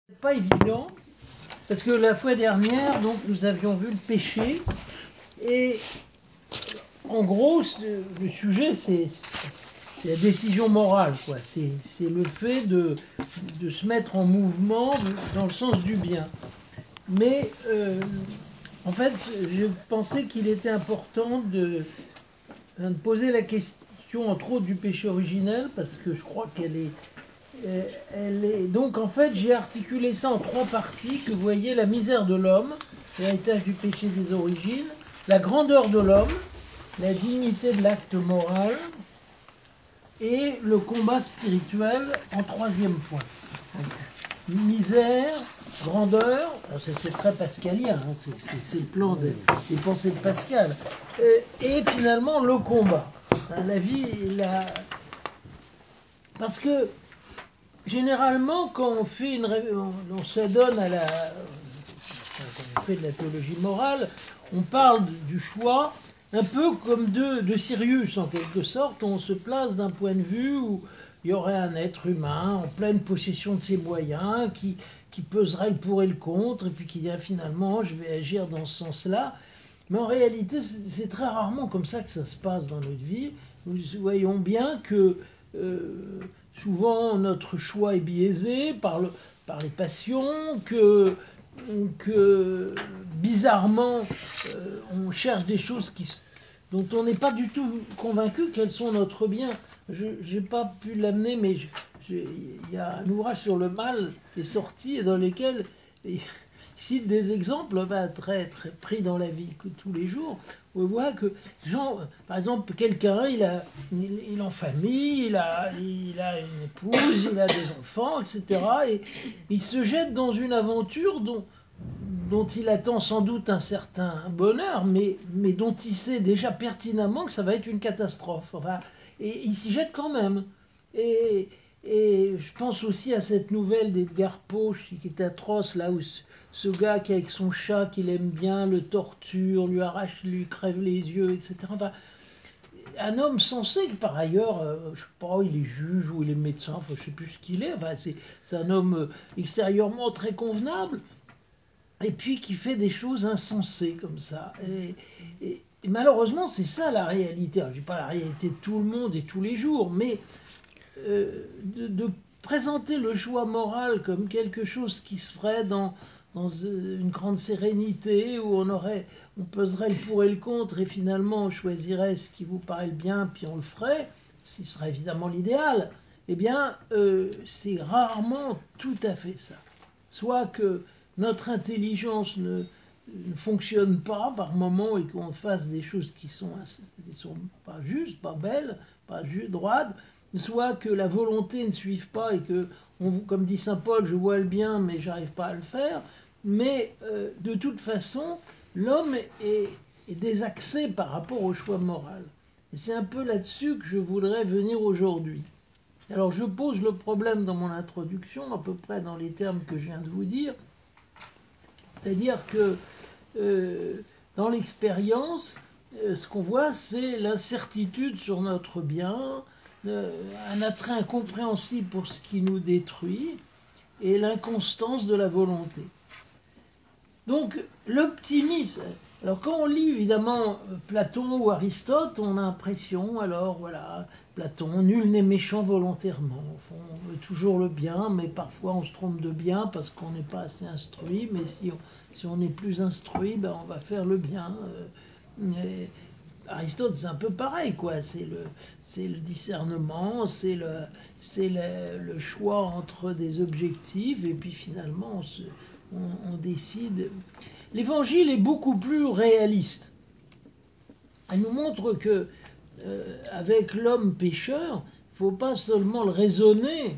Pas évident, parce que la fois dernière, donc, nous avions vu le péché, et en gros, le sujet, c'est la décision morale, quoi. C'est le fait de se mettre en mouvement dans le sens du bien. Mais en fait, je pensais qu'il était important de poser la question, entre autres, du péché originel, parce que je crois qu'elle est donc en fait j'ai articulé ça en trois parties que vous voyez: la misère de l'homme, l'héritage du péché des origines, la grandeur de l'homme, la dignité de l'acte moral et le combat spirituel en troisième point. Donc, misère, grandeur, c'est très pascalien, hein, c'est le plan des pensées de Pascal, et finalement le combat. La vie, parce que généralement, quand on fait on s'adonne quand on fait de la théologie morale, on parle du choix un peu comme de Sirius, en quelque sorte. On se place d'un point de vue où il y aurait un être humain en pleine possession de ses moyens, qui peserait le pour et le contre, et puis qui dirait finalement je vais agir dans ce sens-là. Mais en réalité, c'est très rarement comme ça que ça se passe dans notre vie. Nous voyons bien que souvent notre choix est biaisé par les passions, que bizarrement on cherche des choses dont on n'est pas du tout convaincu qu'elles sont notre bien. Je n'ai pas pu l'amener, mais il y a un ouvrage sur le mal qui est sorti et dans lequel il cite des exemples très, très pris dans la vie que tous les jours. On voit que, par exemple, quelqu'un, il est en famille, il a une épouse, il a des enfants, etc. Et il se jette dans une aventure dont il attend sans doute un certain bonheur, mais dont il sait déjà pertinemment que ça va être une catastrophe. Enfin, et il s'y jette quand même. Et, et je pense aussi à cette nouvelle d'Edgar Poe qui est atroce, là où ce gars qui avec son chat qu'il aime bien le torture, lui crève les yeux, etc. Enfin, un homme sensé, par ailleurs, je sais pas, il est juge ou il est médecin, enfin, je sais plus ce qu'il est. Enfin, c'est un homme extérieurement très convenable, et puis qui fait des choses insensées comme ça. Et malheureusement, c'est ça la réalité. Alors, je dis pas la réalité de tout le monde et tous les jours, mais de présenter le choix moral comme quelque chose qui se ferait dans une grande sérénité, où on peserait le pour et le contre, et finalement on choisirait ce qui vous paraît le bien, puis on le ferait, ce serait évidemment l'idéal. Eh bien, c'est rarement tout à fait ça. Soit que notre intelligence ne fonctionne pas par moment et qu'on fasse des choses qui sont pas justes, pas belles, pas droites, soit que la volonté ne suive pas et que, comme dit saint Paul, je vois le bien mais j'arrive pas à le faire. Mais de toute façon, l'homme est désaxé par rapport au choix moral. Et c'est un peu là-dessus que je voudrais venir aujourd'hui. Alors je pose le problème dans mon introduction, à peu près dans les termes que je viens de vous dire. C'est-à-dire que dans l'expérience, ce qu'on voit, c'est l'incertitude sur notre bien, un attrait incompréhensible pour ce qui nous détruit et l'inconstance de la volonté. Donc l'optimisme. Alors quand on lit évidemment Platon ou Aristote, on a l'impression, alors voilà, Platon, nul n'est méchant volontairement. On veut toujours le bien, mais parfois on se trompe de bien parce qu'on n'est pas assez instruit. Mais si on est plus instruit, ben on va faire le bien. Aristote, c'est un peu pareil, quoi. C'est le discernement, c'est le choix entre des objectifs, et puis finalement on décide. L'évangile est beaucoup plus réaliste. Elle nous montre que avec l'homme pécheur, il ne faut pas seulement le raisonner,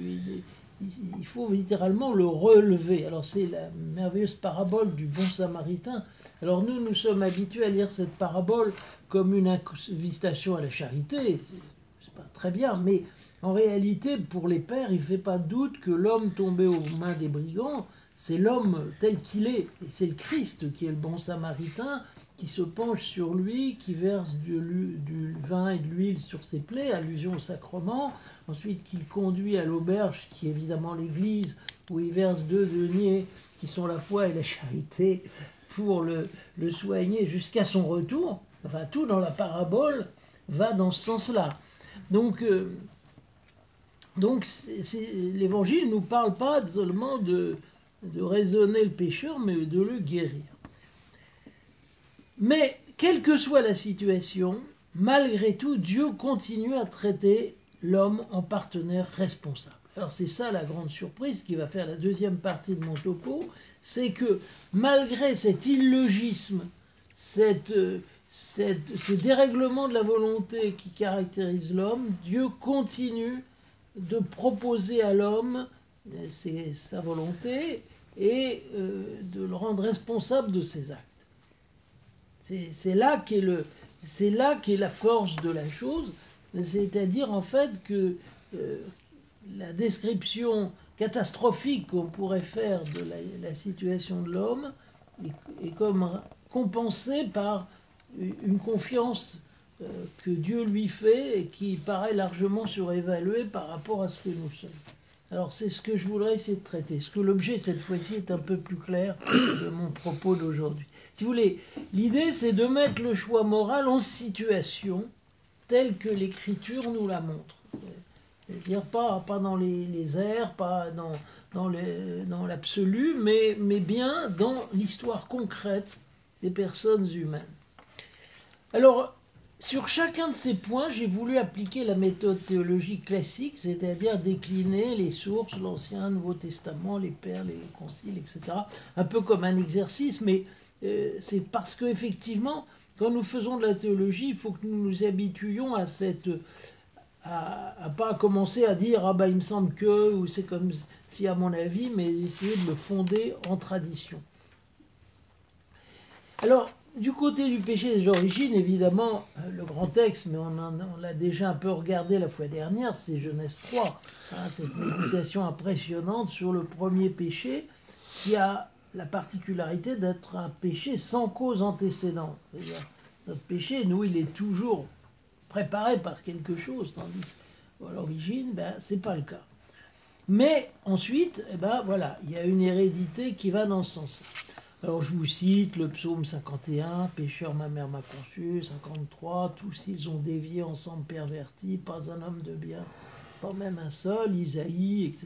il faut littéralement le relever. Alors c'est la merveilleuse parabole du bon samaritain. Alors nous sommes habitués à lire cette parabole comme une invitation à la charité. C'est pas très bien, mais en réalité, pour les pères, il ne fait pas de doute que l'homme tombé aux mains des brigands, c'est l'homme tel qu'il est. Et c'est le Christ qui est le bon samaritain, qui se penche sur lui, qui verse du vin et de l'huile sur ses plaies, allusion au sacrement, ensuite qu'il conduit à l'auberge, qui est évidemment l'église, où il verse 2 deniers, qui sont la foi et la charité, pour le soigner jusqu'à son retour. Enfin, tout dans la parabole va dans ce sens-là. Donc l'Évangile ne nous parle pas seulement de raisonner le pécheur, mais de le guérir. Mais, quelle que soit la situation, malgré tout, Dieu continue à traiter l'homme en partenaire responsable. Alors c'est ça la grande surprise qui va faire la deuxième partie de mon topo, c'est que malgré cet illogisme, ce dérèglement de la volonté qui caractérise l'homme, Dieu continue de proposer à l'homme sa volonté et de le rendre responsable de ses actes. C'est là qu'est la force de la chose, c'est-à-dire en fait que la description catastrophique qu'on pourrait faire de la situation de l'homme est comme compensée par une confiance que Dieu lui fait et qui paraît largement surévaluée par rapport à ce que nous sommes. Alors c'est ce que je voudrais essayer de traiter. Est-ce que l'objet cette fois-ci est un peu plus clair de mon propos d'aujourd'hui? Si vous voulez, l'idée c'est de mettre le choix moral en situation telle que l'Écriture nous la montre. C'est-à-dire pas dans les airs, pas dans l'absolu, mais bien dans l'histoire concrète des personnes humaines. Alors, sur chacun de ces points, j'ai voulu appliquer la méthode théologique classique, c'est-à-dire décliner les sources, l'Ancien, Nouveau Testament, les pères, les conciles, etc. Un peu comme un exercice, mais c'est parce qu'effectivement, quand nous faisons de la théologie, il faut que nous nous habituions à pas commencer à dire ah ben il me semble que, ou c'est comme si à mon avis, mais essayer de le fonder en tradition. Alors, du côté du péché des origines, évidemment, le grand texte, mais on l'a déjà un peu regardé la fois dernière, c'est Genèse 3, cette méditation impressionnante sur le premier péché qui a la particularité d'être un péché sans cause antécédente. C'est-à-dire, notre péché, nous, il est toujours préparé par quelque chose, tandis qu'à l'origine, c'est pas le cas. Mais ensuite, voilà, il y a une hérédité qui va dans ce sens-là. Alors je vous cite le psaume 51, pécheur ma mère m'a conçu, 53, tous ils ont dévié ensemble pervertis, pas un homme de bien, pas même un seul, Isaïe, etc.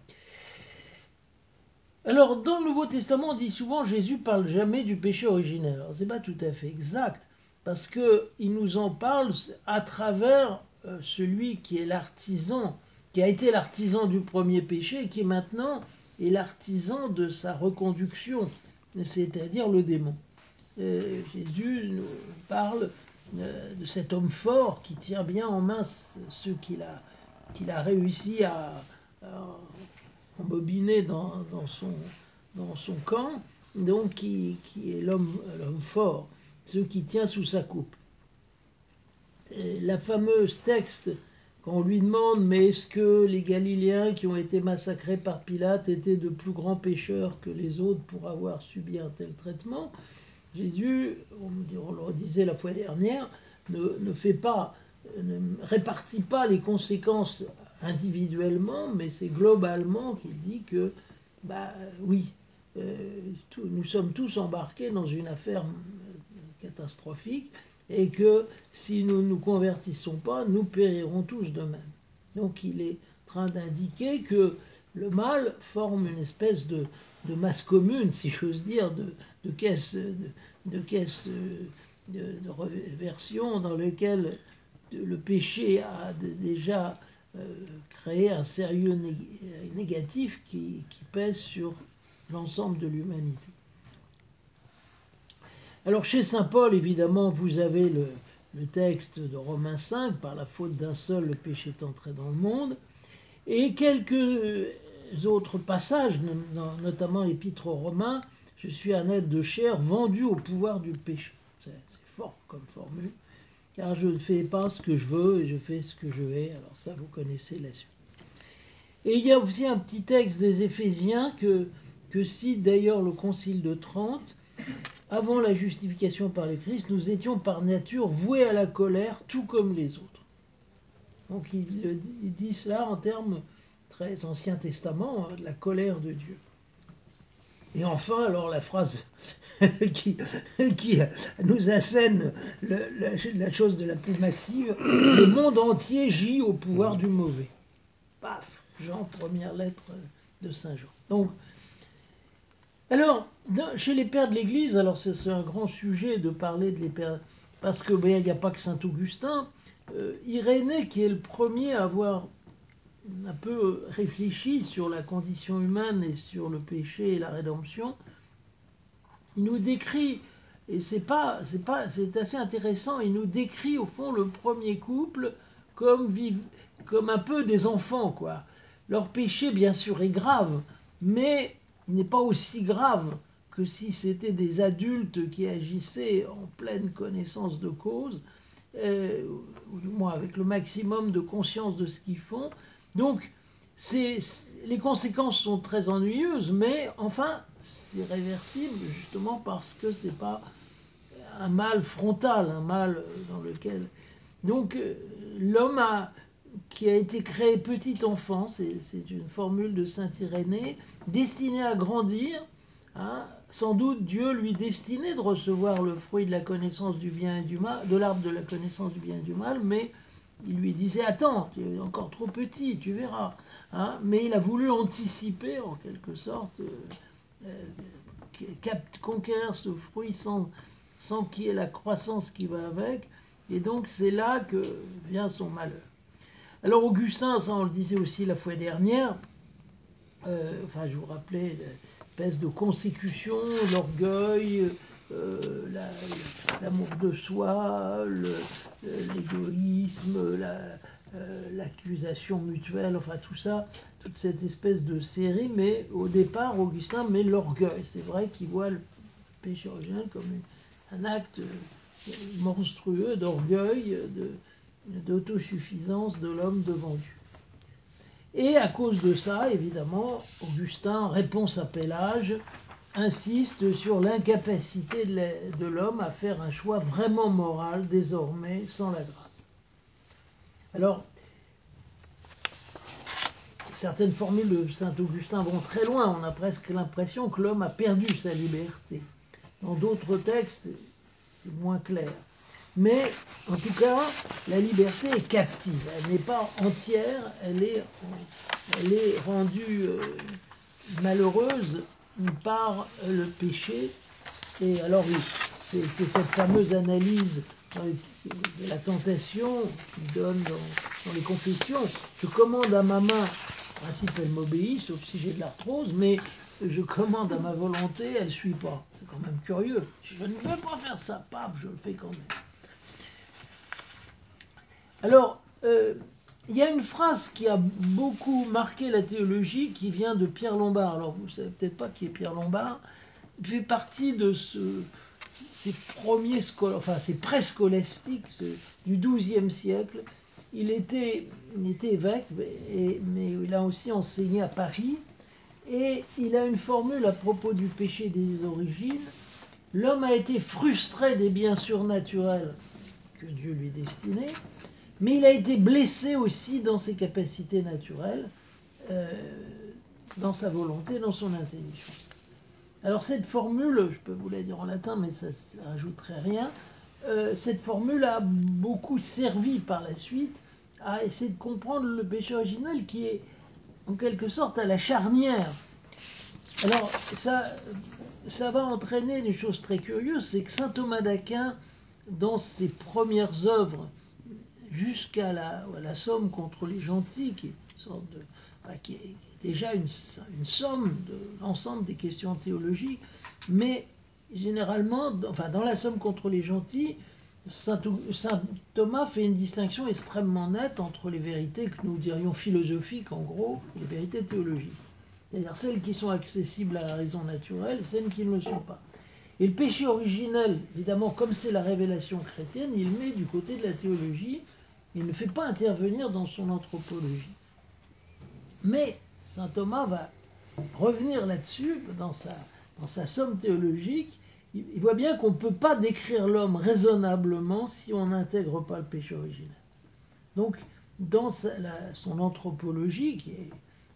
Alors dans le Nouveau Testament, on dit souvent Jésus parle jamais du péché originel. Alors c'est pas tout à fait exact, parce qu'il nous en parle à travers celui qui est l'artisan, qui a été l'artisan du premier péché et qui maintenant est l'artisan de sa reconduction, c'est-à-dire le démon. Jésus nous parle de cet homme fort qui tient bien en main ceux qu'il a réussi à embobiner dans son camp, donc qui est l'homme fort, ceux qui tient sous sa coupe. Et la fameuse texte quand on lui demande mais est-ce que les Galiléens qui ont été massacrés par Pilate étaient de plus grands pécheurs que les autres pour avoir subi un tel traitement, Jésus, on le disait la fois dernière, ne répartit pas les conséquences individuellement, mais c'est globalement qu'il dit que, oui, nous sommes tous embarqués dans une affaire catastrophique et que si nous ne nous convertissons pas, nous périrons tous de même. Donc il est en train d'indiquer que le mal forme une espèce de masse commune, si j'ose dire, de caisse de reversion dans lequel le péché a déjà créé un sérieux négatif qui pèse sur l'ensemble de l'humanité. Alors chez saint Paul, évidemment, vous avez le texte de Romains 5, par la faute d'un seul, le péché est entré dans le monde, et quelques autres passages, notamment l'épître aux Romains, je suis un être de chair vendu au pouvoir du péché. C'est fort comme formule, car je ne fais pas ce que je veux et je fais ce que je hais. Alors ça, vous connaissez la suite. Et il y a aussi un petit texte des Éphésiens que cite d'ailleurs le Concile de Trente. Avant la justification par le Christ, nous étions par nature voués à la colère, tout comme les autres. Donc il dit cela en termes très Ancien Testament, de la colère de Dieu. Et enfin, alors la phrase qui nous assène la chose de la plus massive, le monde entier gît au pouvoir du mauvais. Paf, Jean, première lettre de Saint Jean. Donc, alors, chez les pères de l'Église, alors c'est un grand sujet de parler de les pères, parce que il n'y a pas que Saint Augustin, Irénée qui est le premier à avoir un peu réfléchi sur la condition humaine et sur le péché et la rédemption, il nous décrit, et c'est assez intéressant, il nous décrit au fond le premier couple comme un peu des enfants, quoi. Leur péché, bien sûr, est grave, mais il n'est pas aussi grave que si c'était des adultes qui agissaient en pleine connaissance de cause, ou du moins avec le maximum de conscience de ce qu'ils font. Donc, les conséquences sont très ennuyeuses, mais enfin, c'est réversible justement parce que c'est pas un mal frontal, un mal dans lequel. Donc, l'homme qui a été créé petit enfant, c'est une formule de saint Irénée, destiné à grandir. Hein, sans doute Dieu lui destinait de recevoir le fruit de la connaissance du bien et du mal, de l'arbre de la connaissance du bien et du mal, mais il lui disait attends, tu es encore trop petit, tu verras. Hein, mais il a voulu anticiper en quelque sorte, conquérir ce fruit sans qu'il y ait la croissance qui va avec, et donc c'est là que vient son malheur. Alors Augustin, ça on le disait aussi la fois dernière, je vous rappelais l'espèce de consécution, l'orgueil, l'amour de soi, l'égoïsme, l'accusation mutuelle, enfin tout ça, toute cette espèce de série, mais au départ, Augustin met l'orgueil. C'est vrai qu'il voit le péché originel comme un acte monstrueux d'orgueil, d'autosuffisance de l'homme devant Dieu. Et à cause de ça, évidemment, Augustin, réponse à Pélage, insiste sur l'incapacité de l'homme à faire un choix vraiment moral désormais sans la grâce. Alors, certaines formules de saint Augustin vont très loin, on a presque l'impression que l'homme a perdu sa liberté. Dans d'autres textes, c'est moins clair. Mais en tout cas, la liberté est captive. Elle n'est pas entière, elle est rendue malheureuse par le péché. Et alors, c'est cette fameuse analyse de la tentation qu'il donne dans les Confessions. Je commande à ma main, en principe elle m'obéit, sauf si j'ai de l'arthrose, mais je commande à ma volonté, elle ne suit pas. C'est quand même curieux. Je ne veux pas faire ça, paf, je le fais quand même. Alors, il y a une phrase qui a beaucoup marqué la théologie qui vient de Pierre Lombard. Alors, vous ne savez peut-être pas qui est Pierre Lombard. Il fait partie de ces premiers ces préscolastiques du XIIe siècle. Il était évêque, mais il a aussi enseigné à Paris. Et il a une formule à propos du péché des origines. L'homme a été frustré des biens surnaturels que Dieu lui destinait, mais il a été blessé aussi dans ses capacités naturelles, dans sa volonté, dans son intelligence. Alors cette formule, je peux vous la dire en latin, mais ça ne rajouterait rien, cette formule a beaucoup servi par la suite à essayer de comprendre le péché originel qui est en quelque sorte à la charnière. Alors ça va entraîner des choses très curieuses, c'est que saint Thomas d'Aquin, dans ses premières œuvres, jusqu'à la somme contre les gentils, qui est déjà une somme de l'ensemble des questions théologiques, mais généralement, dans la somme contre les gentils, saint Thomas fait une distinction extrêmement nette entre les vérités que nous dirions philosophiques, en gros, et les vérités théologiques. C'est-à-dire celles qui sont accessibles à la raison naturelle, celles qui ne le sont pas. Et le péché originel, évidemment, comme c'est la révélation chrétienne, il met du côté de la théologie. Il ne fait pas intervenir dans son anthropologie. Mais saint Thomas va revenir là-dessus, dans sa somme théologique. Il voit bien qu'on ne peut pas décrire l'homme raisonnablement si on n'intègre pas le péché originel. Donc, dans son anthropologie, qui est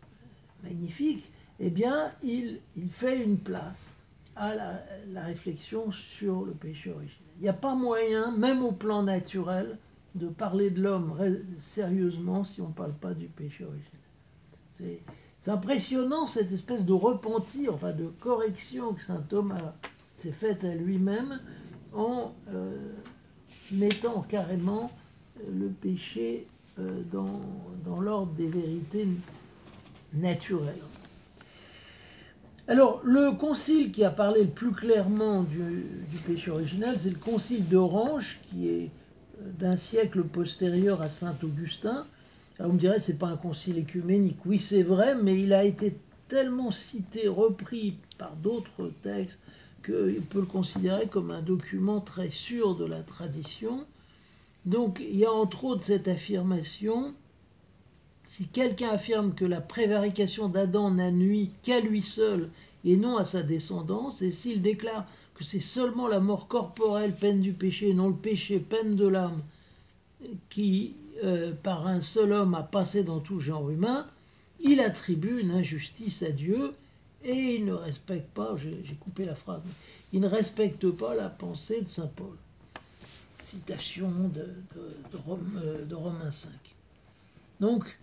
magnifique, eh bien, il fait une place à la réflexion sur le péché originel. Il n'y a pas moyen, même au plan naturel, de parler de l'homme sérieusement si on ne parle pas du péché originel. C'est impressionnant cette espèce de repentir, enfin de correction que saint Thomas s'est faite à lui-même en mettant carrément le péché dans l'ordre des vérités naturelles. Alors, le concile qui a parlé le plus clairement du péché originel, c'est le concile d'Orange, qui est d'un siècle postérieur à saint Augustin. Alors, on me dirait, c'est pas un concile écuménique. Oui, c'est vrai, mais il a été tellement cité, repris par d'autres textes, qu'on peut le considérer comme un document très sûr de la tradition. Donc, il y a entre autres cette affirmation: si quelqu'un affirme que la prévarication d'Adam n'a nui qu'à lui seul et non à sa descendance, et s'il déclare que c'est seulement la mort corporelle, peine du péché, et non le péché, peine de l'âme, qui, par un seul homme, a passé dans tout genre humain, il attribue une injustice à Dieu et il ne respecte pas, j'ai coupé la phrase, il ne respecte pas la pensée de saint Paul. Citation de Romains 5. Donc,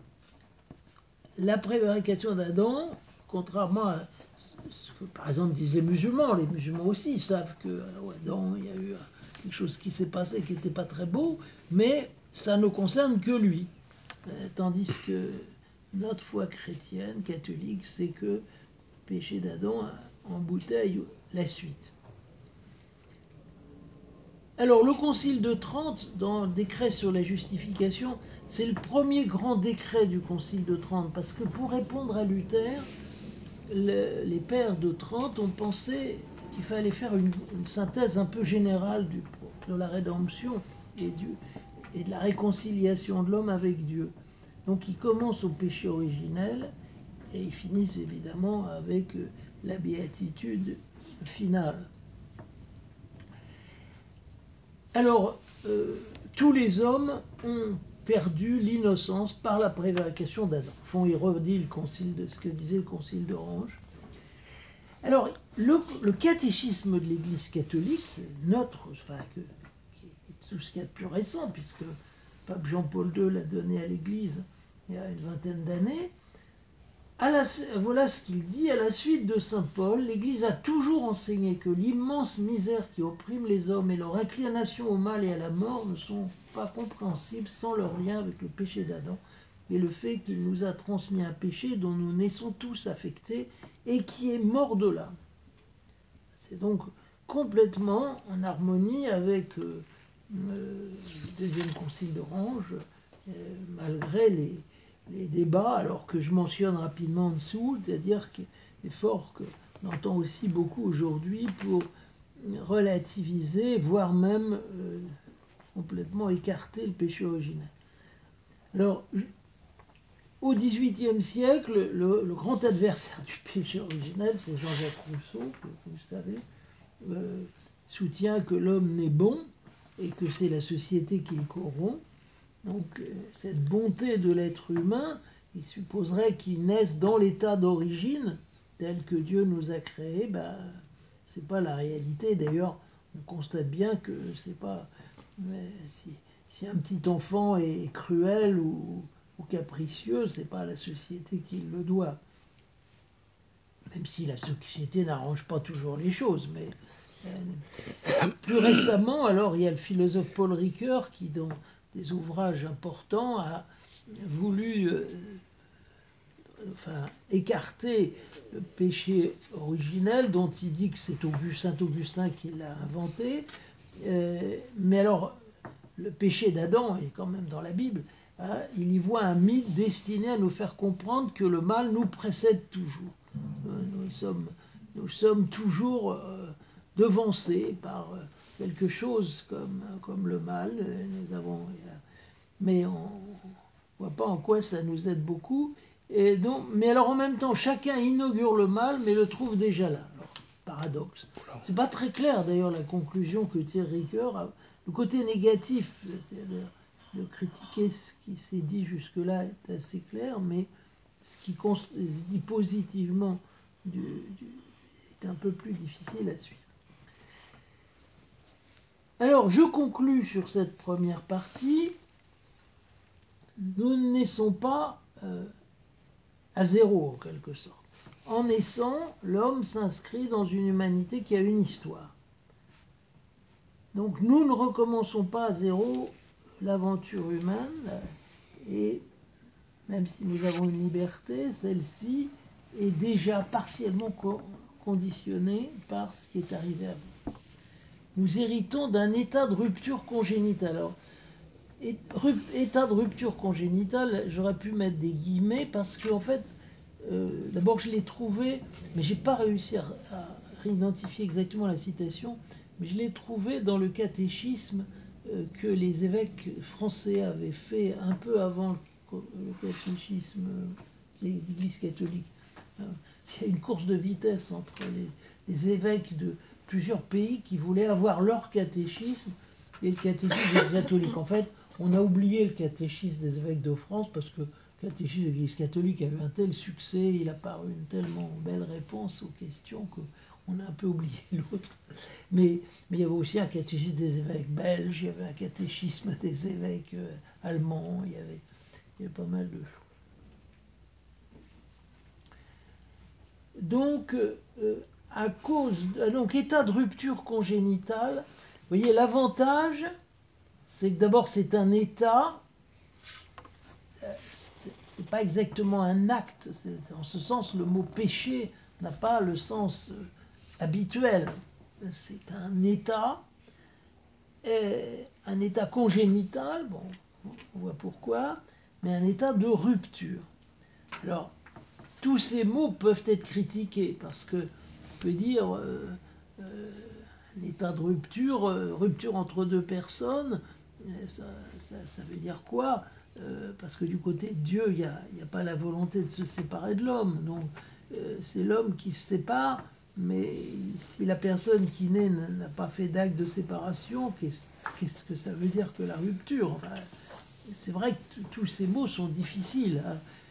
la prévarication d'Adam, contrairement à ce que par exemple disent les musulmans aussi savent que Adam, il y a eu quelque chose qui s'est passé qui n'était pas très beau, mais ça ne concerne que lui. Tandis que notre foi chrétienne, catholique, c'est que le péché d'Adam embouteille la suite. Alors, le Concile de Trente, dans le décret sur la justification, c'est le premier grand décret du Concile de Trente, parce que pour répondre à Luther, les pères de Trente ont pensé qu'il fallait faire une synthèse un peu générale de la rédemption et de la réconciliation de l'homme avec Dieu. Donc ils commencent au péché originel et ils finissent évidemment avec la béatitude finale. Alors, tous les hommes ont perdu l'innocence par la prévarication d'Adam. Au fond, il redit ce que disait le Concile d'Orange. Alors, le catéchisme de l'Église catholique, qui est tout ce qu'il y a de plus récent, puisque Pape Jean-Paul II l'a donné à l'Église il y a une vingtaine d'années, voilà ce qu'il dit: à la suite de saint Paul, l'Église a toujours enseigné que l'immense misère qui opprime les hommes et leur inclination au mal et à la mort ne sont pas compréhensibles sans leur lien avec le péché d'Adam et le fait qu'il nous a transmis un péché dont nous naissons tous affectés et qui est mort de l'âme. C'est donc complètement en harmonie avec le deuxième concile d'Orange, malgré les débats, alors que je mentionne rapidement en dessous, c'est-à-dire qu'il est fort qu'on entend aussi beaucoup aujourd'hui pour relativiser, voire même complètement écarter le péché originel. Alors, au XVIIIe siècle, le grand adversaire du péché originel, c'est Jean-Jacques Rousseau, que vous savez, soutient que l'homme n'est bon et que c'est la société qui le corrompt. Donc cette bonté de l'être humain, il supposerait qu'il naisse dans l'état d'origine tel que Dieu nous a créés. C'est pas la réalité. D'ailleurs, on constate bien que c'est pas si un petit enfant est cruel ou capricieux, c'est pas la société qui le doit. Même si la société n'arrange pas toujours les choses, mais plus récemment, alors, il y a le philosophe Paul Ricoeur qui, dans des ouvrages importants, a voulu écarter le péché originel, dont il dit que c'est saint Augustin qui l'a inventé. Mais alors, le péché d'Adam est quand même dans la Bible. Hein, il y voit un mythe destiné à nous faire comprendre que le mal nous précède toujours. Nous sommes toujours devancés par quelque chose comme le mal. Mais on ne voit pas en quoi ça nous aide beaucoup. Mais alors en même temps, chacun inaugure le mal, mais le trouve déjà là. Alors, paradoxe. C'est pas très clair d'ailleurs la conclusion que tire Ricoeur. Le côté négatif de critiquer ce qui s'est dit jusque-là est assez clair, mais ce qui dit positivement est un peu plus difficile à suivre. Alors, je conclus sur cette première partie. Nous ne naissons pas à zéro, en quelque sorte. En naissant, l'homme s'inscrit dans une humanité qui a une histoire. Donc, nous ne recommençons pas à zéro l'aventure humaine, et même si nous avons une liberté, celle-ci est déjà partiellement conditionnée par ce qui est arrivé à nous. Nous héritons d'un état de rupture congénitale. Alors, état de rupture congénitale, j'aurais pu mettre des guillemets parce qu'en fait, d'abord je l'ai trouvé, mais j'ai pas réussi à réidentifier exactement la citation, mais je l'ai trouvé dans le catéchisme que les évêques français avaient fait un peu avant le catéchisme de l'Église catholique. Il y a une course de vitesse entre les évêques de plusieurs pays qui voulaient avoir leur catéchisme et le catéchisme des catholiques. En fait, on a oublié le catéchisme des évêques de France parce que le catéchisme de l'Église catholique a eu un tel succès, il a paru une tellement belle réponse aux questions qu'on a un peu oublié l'autre. Mais il y avait aussi un catéchisme des évêques belges, il y avait un catéchisme des évêques allemands, il y avait pas mal de choses. Donc, à cause, donc état de rupture congénitale, vous voyez, l'avantage, c'est que d'abord c'est un état, c'est pas exactement un acte, en ce sens le mot péché n'a pas le sens habituel, c'est un état congénital, bon, on voit pourquoi, mais un état de rupture. Alors, tous ces mots peuvent être critiqués parce que on peut dire un état de rupture, rupture entre deux personnes, ça veut dire quoi parce que du côté de Dieu, il n'y a pas la volonté de se séparer de l'homme. Donc c'est l'homme qui se sépare, mais si la personne qui naît n'a pas fait d'acte de séparation, qu'est-ce que ça veut dire que la rupture? Enfin, c'est vrai que tous ces mots sont difficiles.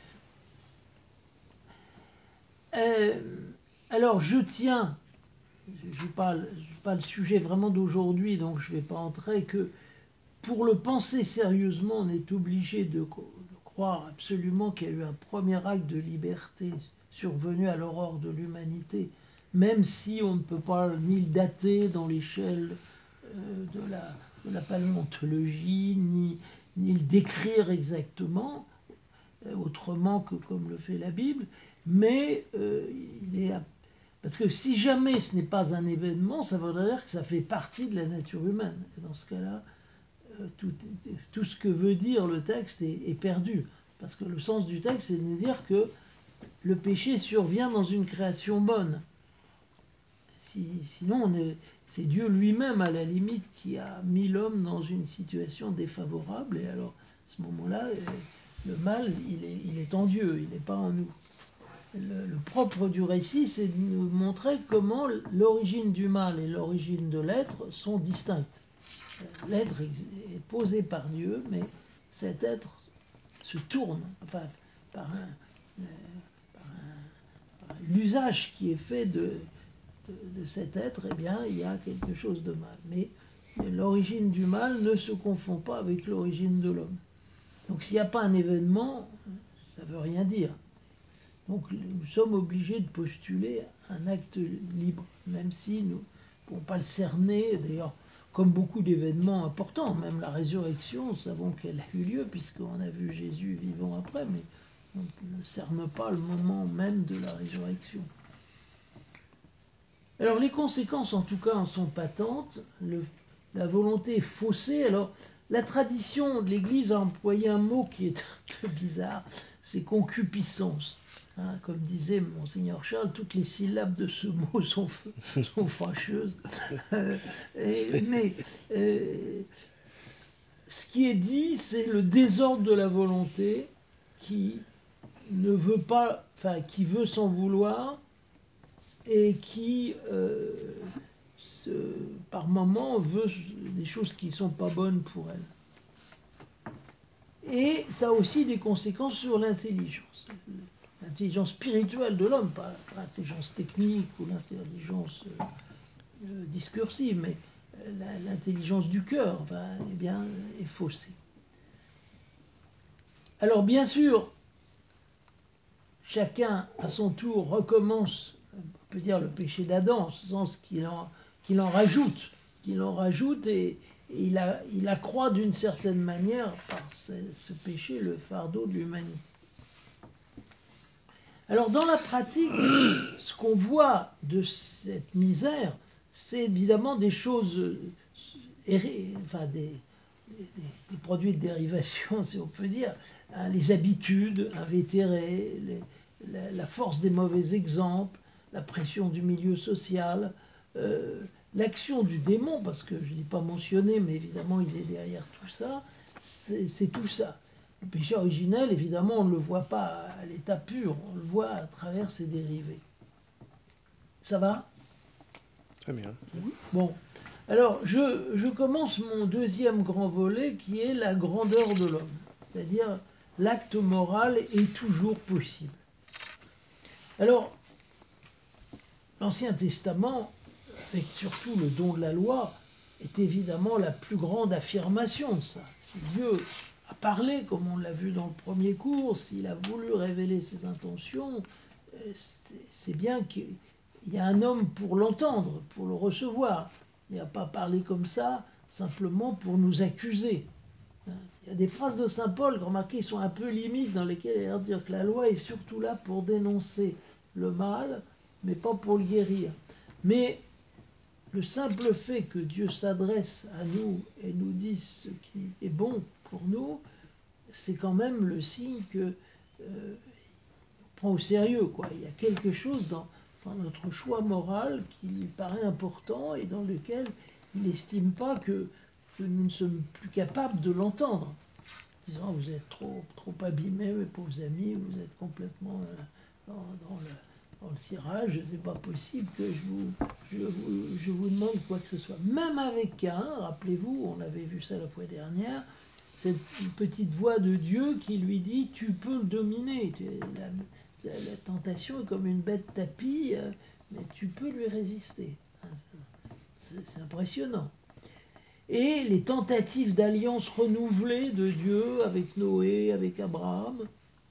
Alors je tiens, je parle pas le sujet vraiment d'aujourd'hui, donc je ne vais pas entrer, que pour le penser sérieusement, on est obligé de croire absolument qu'il y a eu un premier acte de liberté survenu à l'aurore de l'humanité, même si on ne peut pas ni le dater dans l'échelle de la paléontologie, ni le décrire exactement, autrement que comme le fait la Bible, mais il est parce que si jamais ce n'est pas un événement, ça voudrait dire que ça fait partie de la nature humaine. Et dans ce cas-là, tout ce que veut dire le texte est perdu. Parce que le sens du texte, c'est de nous dire que le péché survient dans une création bonne. Sinon, c'est Dieu lui-même, à la limite, qui a mis l'homme dans une situation défavorable. Et alors, à ce moment-là, le mal, il est en Dieu, il n'est pas en nous. Le propre du récit, c'est de nous montrer comment l'origine du mal et l'origine de l'être sont distinctes. L'être est posé par Dieu, mais cet être se tourne, enfin, par l'usage qui est fait de cet être, eh bien, il y a quelque chose de mal. Mais l'origine du mal ne se confond pas avec l'origine de l'homme. Donc s'il n'y a pas un événement, ça ne veut rien dire. Donc nous sommes obligés de postuler un acte libre, même si nous ne pouvons pas le cerner. D'ailleurs, comme beaucoup d'événements importants, même la résurrection, nous savons qu'elle a eu lieu, puisqu'on a vu Jésus vivant après, mais on ne cerne pas le moment même de la résurrection. Alors les conséquences, en tout cas, en sont patentes. La volonté est faussée. Alors la tradition de l'Église a employé un mot qui est un peu bizarre, c'est concupiscence. Hein, comme disait Monseigneur Charles, toutes les syllabes de ce mot sont fâcheuses. Mais ce qui est dit, c'est le désordre de la volonté qui ne veut pas, enfin, qui veut s'en vouloir et qui, par moments, veut des choses qui ne sont pas bonnes pour elle. Et ça a aussi des conséquences sur l'intelligence. l'intelligence spirituelle de l'homme, pas l'intelligence technique ou l'intelligence discursive, mais l'intelligence du cœur, eh bien, est faussée. Alors bien sûr, chacun à son tour recommence, on peut dire le péché d'Adam, en ce sens qu'il en rajoute et il accroît d'une certaine manière par ce péché le fardeau de l'humanité. Alors dans la pratique, ce qu'on voit de cette misère, c'est évidemment des choses, enfin des produits de dérivation, si on peut dire, hein, les habitudes invétérées, la force des mauvais exemples, la pression du milieu social, l'action du démon, parce que je ne l'ai pas mentionné, mais évidemment il est derrière tout ça, c'est tout ça. Le péché originel, évidemment, on ne le voit pas à l'état pur, on le voit à travers ses dérivés. Ça va ? Très bien. Bon. Alors, je commence mon deuxième grand volet qui est la grandeur de l'homme, c'est-à-dire l'acte moral est toujours possible. Alors, l'Ancien Testament, avec surtout le don de la loi, est évidemment la plus grande affirmation de ça. Si Dieu a parlé, comme on l'a vu dans le premier cours, s'il a voulu révéler ses intentions, c'est bien qu'il y a un homme pour l'entendre, pour le recevoir. Il n'a pas parlé comme ça, simplement pour nous accuser. Il y a des phrases de saint Paul, remarquez, qui sont un peu limites, dans lesquelles il va dire que la loi est surtout là pour dénoncer le mal, mais pas pour le guérir. Mais le simple fait que Dieu s'adresse à nous et nous dise ce qui est bon pour nous, c'est quand même le signe que prend au sérieux, quoi. Il y a quelque chose dans notre choix moral qui lui paraît important et dans lequel il n'estime pas que nous ne sommes plus capables de l'entendre. Disant, vous êtes trop abîmés, mes pauvres amis, vous êtes complètement dans le cirage, c'est pas possible que je vous demande quoi que ce soit. Même avec Caïn, rappelez-vous, on avait vu ça la fois dernière, cette petite voix de Dieu qui lui dit, tu peux le dominer, la tentation est comme une bête tapie, mais tu peux lui résister. C'est impressionnant. Et les tentatives d'alliance renouvelée de Dieu avec Noé, avec Abraham,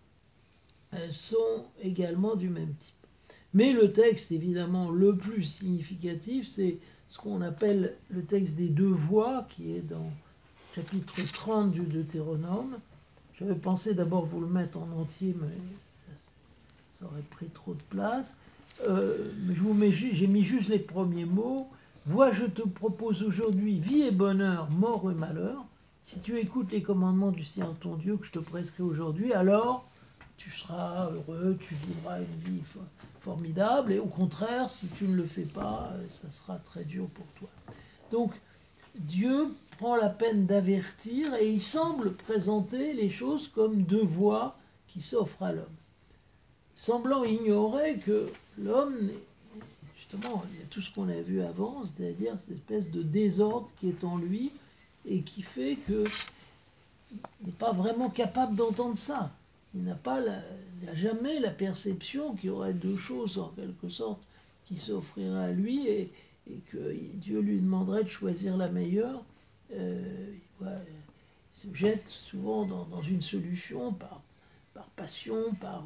sont également du même type. Mais le texte, évidemment, le plus significatif, c'est ce qu'on appelle le texte des deux voix, qui est dans le chapitre 30 du Deutéronome. J'avais pensé d'abord vous le mettre en entier, mais ça aurait pris trop de place. J'ai mis juste les premiers mots. Vois, je te propose aujourd'hui vie et bonheur, mort et malheur. Si tu écoutes les commandements du Seigneur ton Dieu que je te prescris aujourd'hui, alors tu seras heureux, tu vivras une vie formidable. Et au contraire, si tu ne le fais pas, ça sera très dur pour toi. Donc, Dieu prend la peine d'avertir et il semble présenter les choses comme deux voies qui s'offrent à l'homme, semblant ignorer que l'homme, justement, il y a tout ce qu'on a vu avant, c'est-à-dire cette espèce de désordre qui est en lui et qui fait qu'il n'est pas vraiment capable d'entendre ça. Il n'a jamais la perception qu'il y aurait deux choses, en quelque sorte, qui s'offriraient à lui et que Dieu lui demanderait de choisir la meilleure. Il se jette souvent dans une solution par passion, par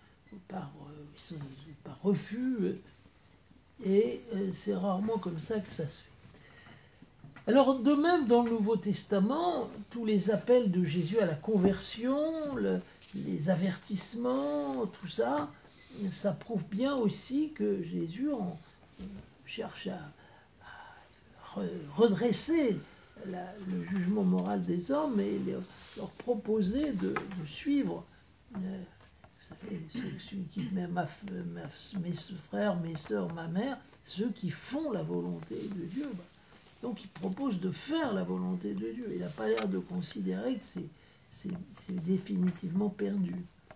refus, et c'est rarement comme ça que ça se fait. Alors de même dans le Nouveau Testament, tous les appels de Jésus à la conversion, les avertissements, tout ça, ça prouve bien aussi que Jésus cherche à redresser le jugement moral des hommes et leur proposer de suivre. Vous savez, celui qui met mes frères, mes sœurs, ma mère, ceux qui font la volonté de Dieu. Donc il propose de faire la volonté de Dieu. Il n'a pas l'air de considérer que c'est définitivement perdu.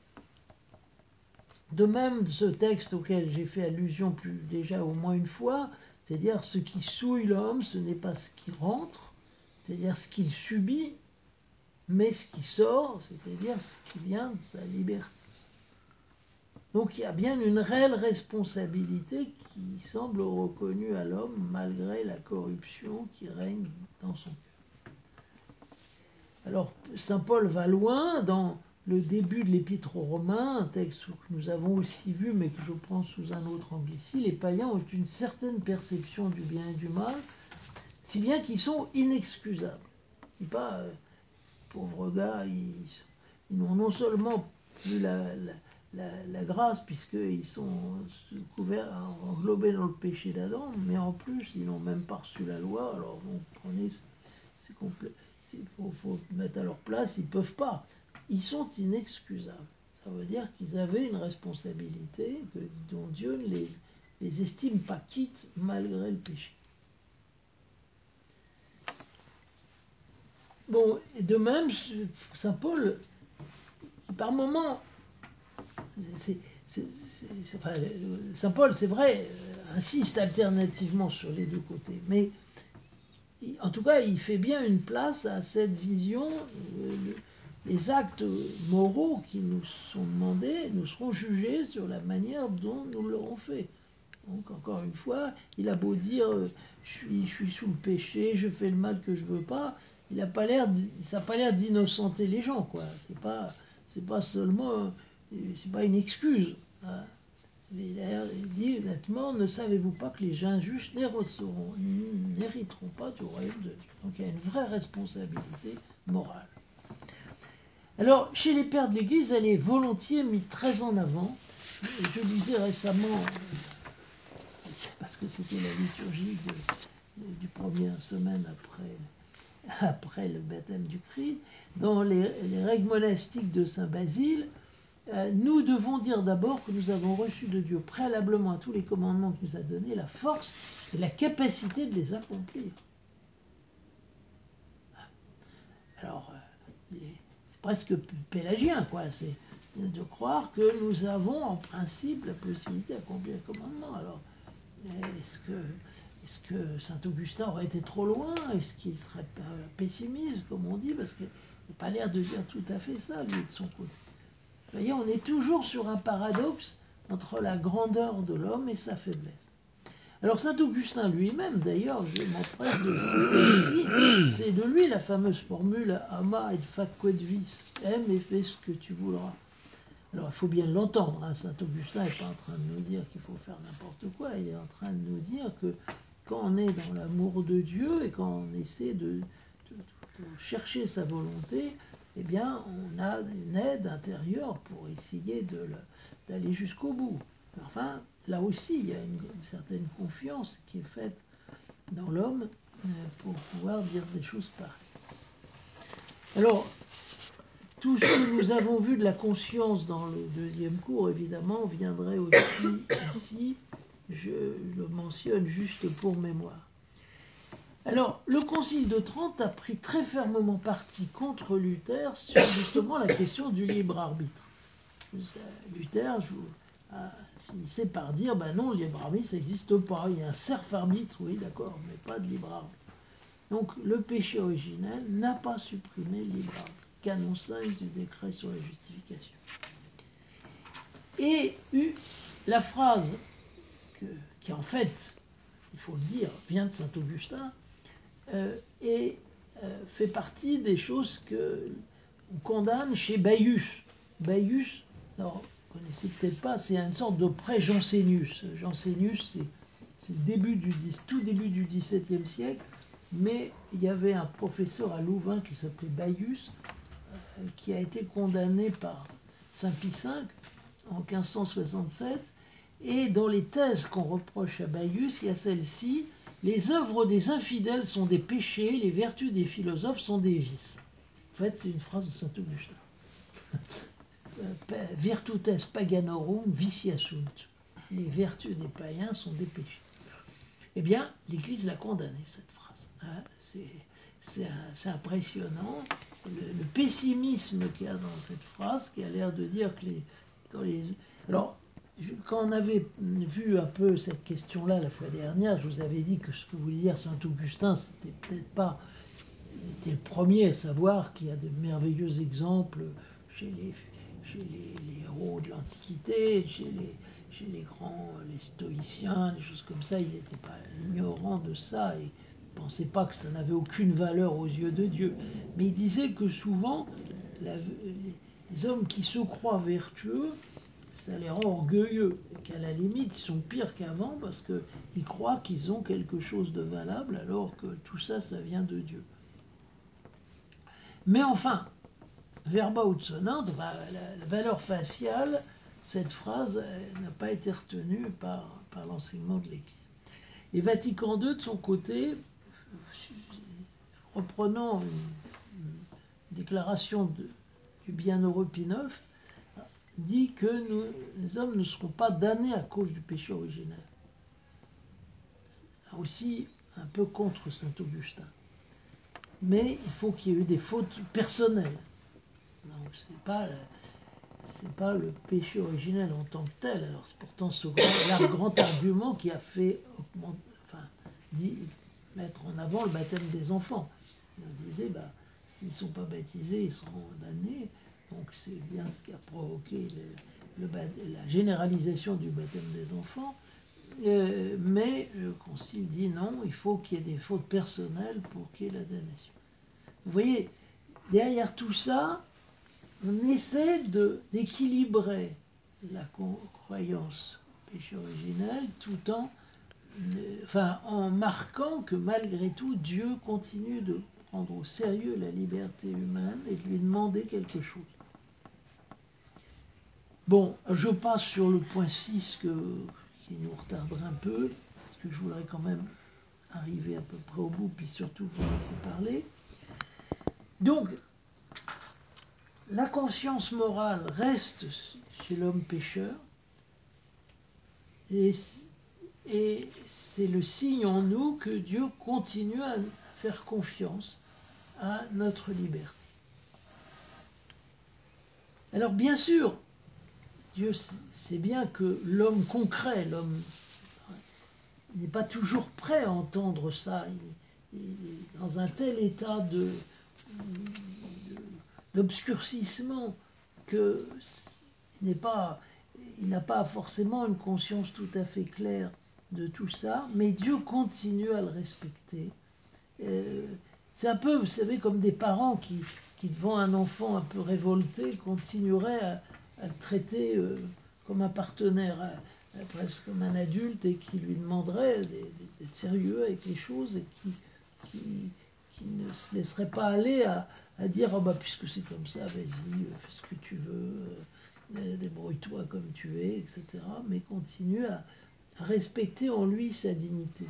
De même, ce texte auquel j'ai fait allusion déjà au moins une fois, c'est-à-dire ce qui souille l'homme, ce n'est pas ce qui rentre, c'est-à-dire ce qu'il subit, mais ce qui sort, c'est-à-dire ce qui vient de sa liberté. Donc il y a bien une réelle responsabilité qui semble reconnue à l'homme malgré la corruption qui règne dans son cœur. Alors saint Paul va loin dans le début de l'Épître aux Romains, un texte que nous avons aussi vu mais que je prends sous un autre angle ici. Les païens ont une certaine perception du bien et du mal, si bien qu'ils sont inexcusables. Et pas, pauvres gars, ils n'ont non seulement plus la grâce, puisqu'ils sont couverts, englobés dans le péché d'Adam, mais en plus, ils n'ont même pas reçu la loi. Alors, vous prenez, c'est complet. Il faut mettre à leur place, ils ne peuvent pas. Ils sont inexcusables. Ça veut dire qu'ils avaient une responsabilité dont Dieu ne les estime pas quittes malgré le péché. Bon, et de même, saint Paul, par moments, enfin, saint Paul, c'est vrai, insiste alternativement sur les deux côtés, mais en tout cas, il fait bien une place à cette vision. Les actes moraux qui nous sont demandés nous seront jugés sur la manière dont nous l'aurons fait. Donc, encore une fois, il a beau dire je suis sous le péché, je fais le mal que je veux pas, ça n'a pas l'air d'innocenter les gens, quoi. C'est pas seulement, c'est pas une excuse. Hein. Il dit honnêtement, ne savez-vous pas que les gens justes n'hériteront pas du royaume de Dieu. Donc il y a une vraie responsabilité morale. Alors, chez les pères de l'Église, elle est volontiers mise très en avant. Je lisais récemment, parce que c'était la liturgie du première semaine après le baptême du Christ, dans les règles monastiques de Saint Basile, nous devons dire d'abord que nous avons reçu de Dieu préalablement à tous les commandements qu'il nous a donnés la force et la capacité de les accomplir. Alors, c'est presque pélagien, quoi. C'est de croire que nous avons en principe la possibilité d'accomplir les commandements. Alors, est-ce que saint Augustin aurait été trop loin? Est-ce qu'il serait pessimiste, comme on dit? Parce qu'il n'a pas l'air de dire tout à fait ça, lui, de son côté. Vous voyez, on est toujours sur un paradoxe entre la grandeur de l'homme et sa faiblesse. Alors saint Augustin lui-même, d'ailleurs, je m'empresse de le citer ici, c'est de lui la fameuse formule « ama et fac quod vis », aime et fais ce que tu voudras. Alors il faut bien l'entendre, hein. Saint Augustin n'est pas en train de nous dire qu'il faut faire n'importe quoi, il est en train de nous dire que quand on est dans l'amour de Dieu et quand on essaie de chercher sa volonté, eh bien on a une aide intérieure pour essayer d'aller jusqu'au bout. Mais enfin, là aussi, il y a une certaine confiance qui est faite dans l'homme pour pouvoir dire des choses pareilles. Alors, tout ce que nous avons vu de la conscience dans le deuxième cours, évidemment, viendrait aussi ici. Je le mentionne juste pour mémoire. Alors, le Concile de Trente a pris très fermement parti contre Luther sur justement la question du libre arbitre. Luther finissait par dire ben non, le libre arbitre, ça n'existe pas. Il y a un serf arbitre, oui, d'accord, mais pas de libre arbitre. Donc, le péché originel n'a pas supprimé le libre arbitre. Canon 5 du décret sur la justification. Et la phrase qui en fait, il faut le dire, vient de saint Augustin, fait partie des choses qu'on condamne chez Baius. Baius, alors, vous ne connaissez peut-être pas, c'est une sorte de pré-Jansénius. Jansénius, c'est tout début du XVIIe siècle, mais il y avait un professeur à Louvain qui s'appelait Baius, qui a été condamné par Saint Pie V en 1567, et dans les thèses qu'on reproche à Baius, il y a celle-ci: les œuvres des infidèles sont des péchés, les vertus des philosophes sont des vices. En fait, c'est une phrase de saint Augustin. Virtutes paganorum vicia sunt. Les vertus des païens sont des péchés. Eh bien, l'Église l'a condamné, cette phrase. Hein, c'est impressionnant. Le pessimisme qu'il y a dans cette phrase, qui a l'air de dire que alors, quand on avait vu un peu cette question-là la fois dernière, je vous avais dit que ce que voulait dire saint Augustin, c'était peut-être pas... Il était le premier à savoir qu'il y a de merveilleux exemples chez chez les héros de l'Antiquité, chez les grands, les stoïciens, des choses comme ça. Il n'était pas ignorant de ça et ne pensait pas que ça n'avait aucune valeur aux yeux de Dieu. Mais il disait que souvent, les hommes qui se croient vertueux, ça les rend orgueilleux, et qu'à la limite, ils sont pires qu'avant parce qu'ils croient qu'ils ont quelque chose de valable alors que tout ça, ça vient de Dieu. Mais enfin, verba ut sonant, la valeur faciale, cette phrase n'a pas été retenue par l'enseignement de l'Église. Et Vatican II, de son côté, reprenant une déclaration du bienheureux Pie IX, dit que les hommes ne seront pas damnés à cause du péché originel. Aussi un peu contre saint Augustin. Mais il faut qu'il y ait eu des fautes personnelles. Donc c'est pas le péché originel en tant que tel. Alors c'est pourtant ce grand argument qui a fait mettre en avant le baptême des enfants. On disait, s'ils ne sont pas baptisés, ils seront damnés. Donc c'est bien ce qui a provoqué la généralisation du baptême des enfants. Mais le Concile dit non, il faut qu'il y ait des fautes personnelles pour qu'il y ait la damnation. Vous voyez, derrière tout ça, on essaie d'équilibrer la croyance au péché originel tout en marquant que malgré tout, Dieu continue de prendre au sérieux la liberté humaine et de lui demander quelque chose. Bon, je passe sur le point 6 qui nous retarderait un peu, parce que je voudrais quand même arriver à peu près au bout, puis surtout vous laisser parler. Donc, la conscience morale reste chez l'homme pécheur, et c'est le signe en nous que Dieu continue à faire confiance à notre liberté. Alors bien sûr, Dieu sait bien que l'homme concret, l'homme n'est pas toujours prêt à entendre ça. Il est dans un tel état d'obscurcissement qu'il n'a pas forcément une conscience tout à fait claire de tout ça, mais Dieu continue à le respecter. C'est un peu, vous savez, comme des parents qui devant un enfant un peu révolté, continueraient à le traiter comme un partenaire, presque comme un adulte, et qui lui demanderait d'être sérieux avec les choses, et qui ne se laisserait pas aller à dire « Oh puisque c'est comme ça, vas-y, fais ce que tu veux, débrouille-toi comme tu es, etc. » mais continue à respecter en lui sa dignité.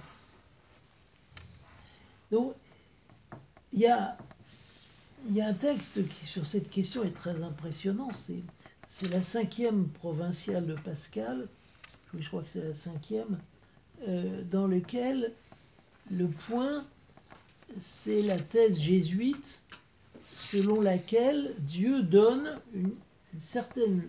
Donc, il y a un texte qui, sur cette question, est très impressionnant. C'est la 5e provinciale de Pascal, je crois que c'est la 5e, dans lequel le point, c'est la thèse jésuite selon laquelle Dieu donne une certaine,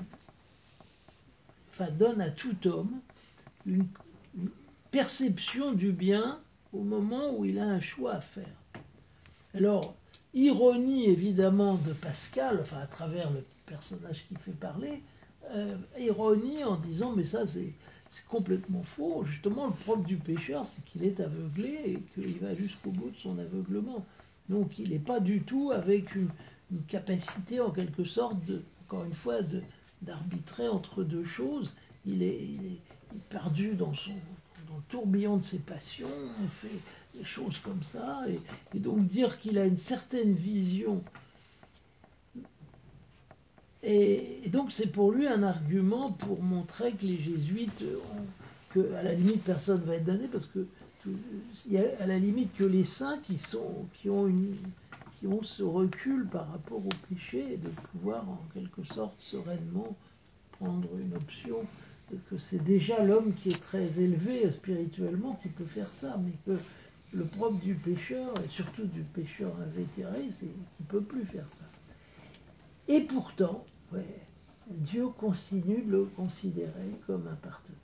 donne à tout homme une perception du bien au moment où il a un choix à faire. Alors, ironie évidemment de Pascal, à travers le personnage qui fait parler, ironie en disant mais ça c'est complètement faux. Justement, le propre du pécheur, c'est qu'il est aveuglé et qu'il va jusqu'au bout de son aveuglement. Donc il n'est pas du tout avec une capacité en quelque sorte, encore une fois, d'arbitrer entre deux choses. Il est perdu dans le tourbillon de ses passions, il fait des choses comme ça, et donc dire qu'il a une certaine vision. Et donc c'est pour lui un argument pour montrer que les jésuites, à la limite personne ne va être damné, parce que il y a à la limite que les saints qui ont ce recul par rapport au péché, et de pouvoir en quelque sorte sereinement prendre une option, que c'est déjà l'homme qui est très élevé spirituellement qui peut faire ça, mais que le propre du pécheur, et surtout du pécheur invétéré, c'est qu'il ne peut plus faire ça. Et pourtant, Dieu continue de le considérer comme un partenaire.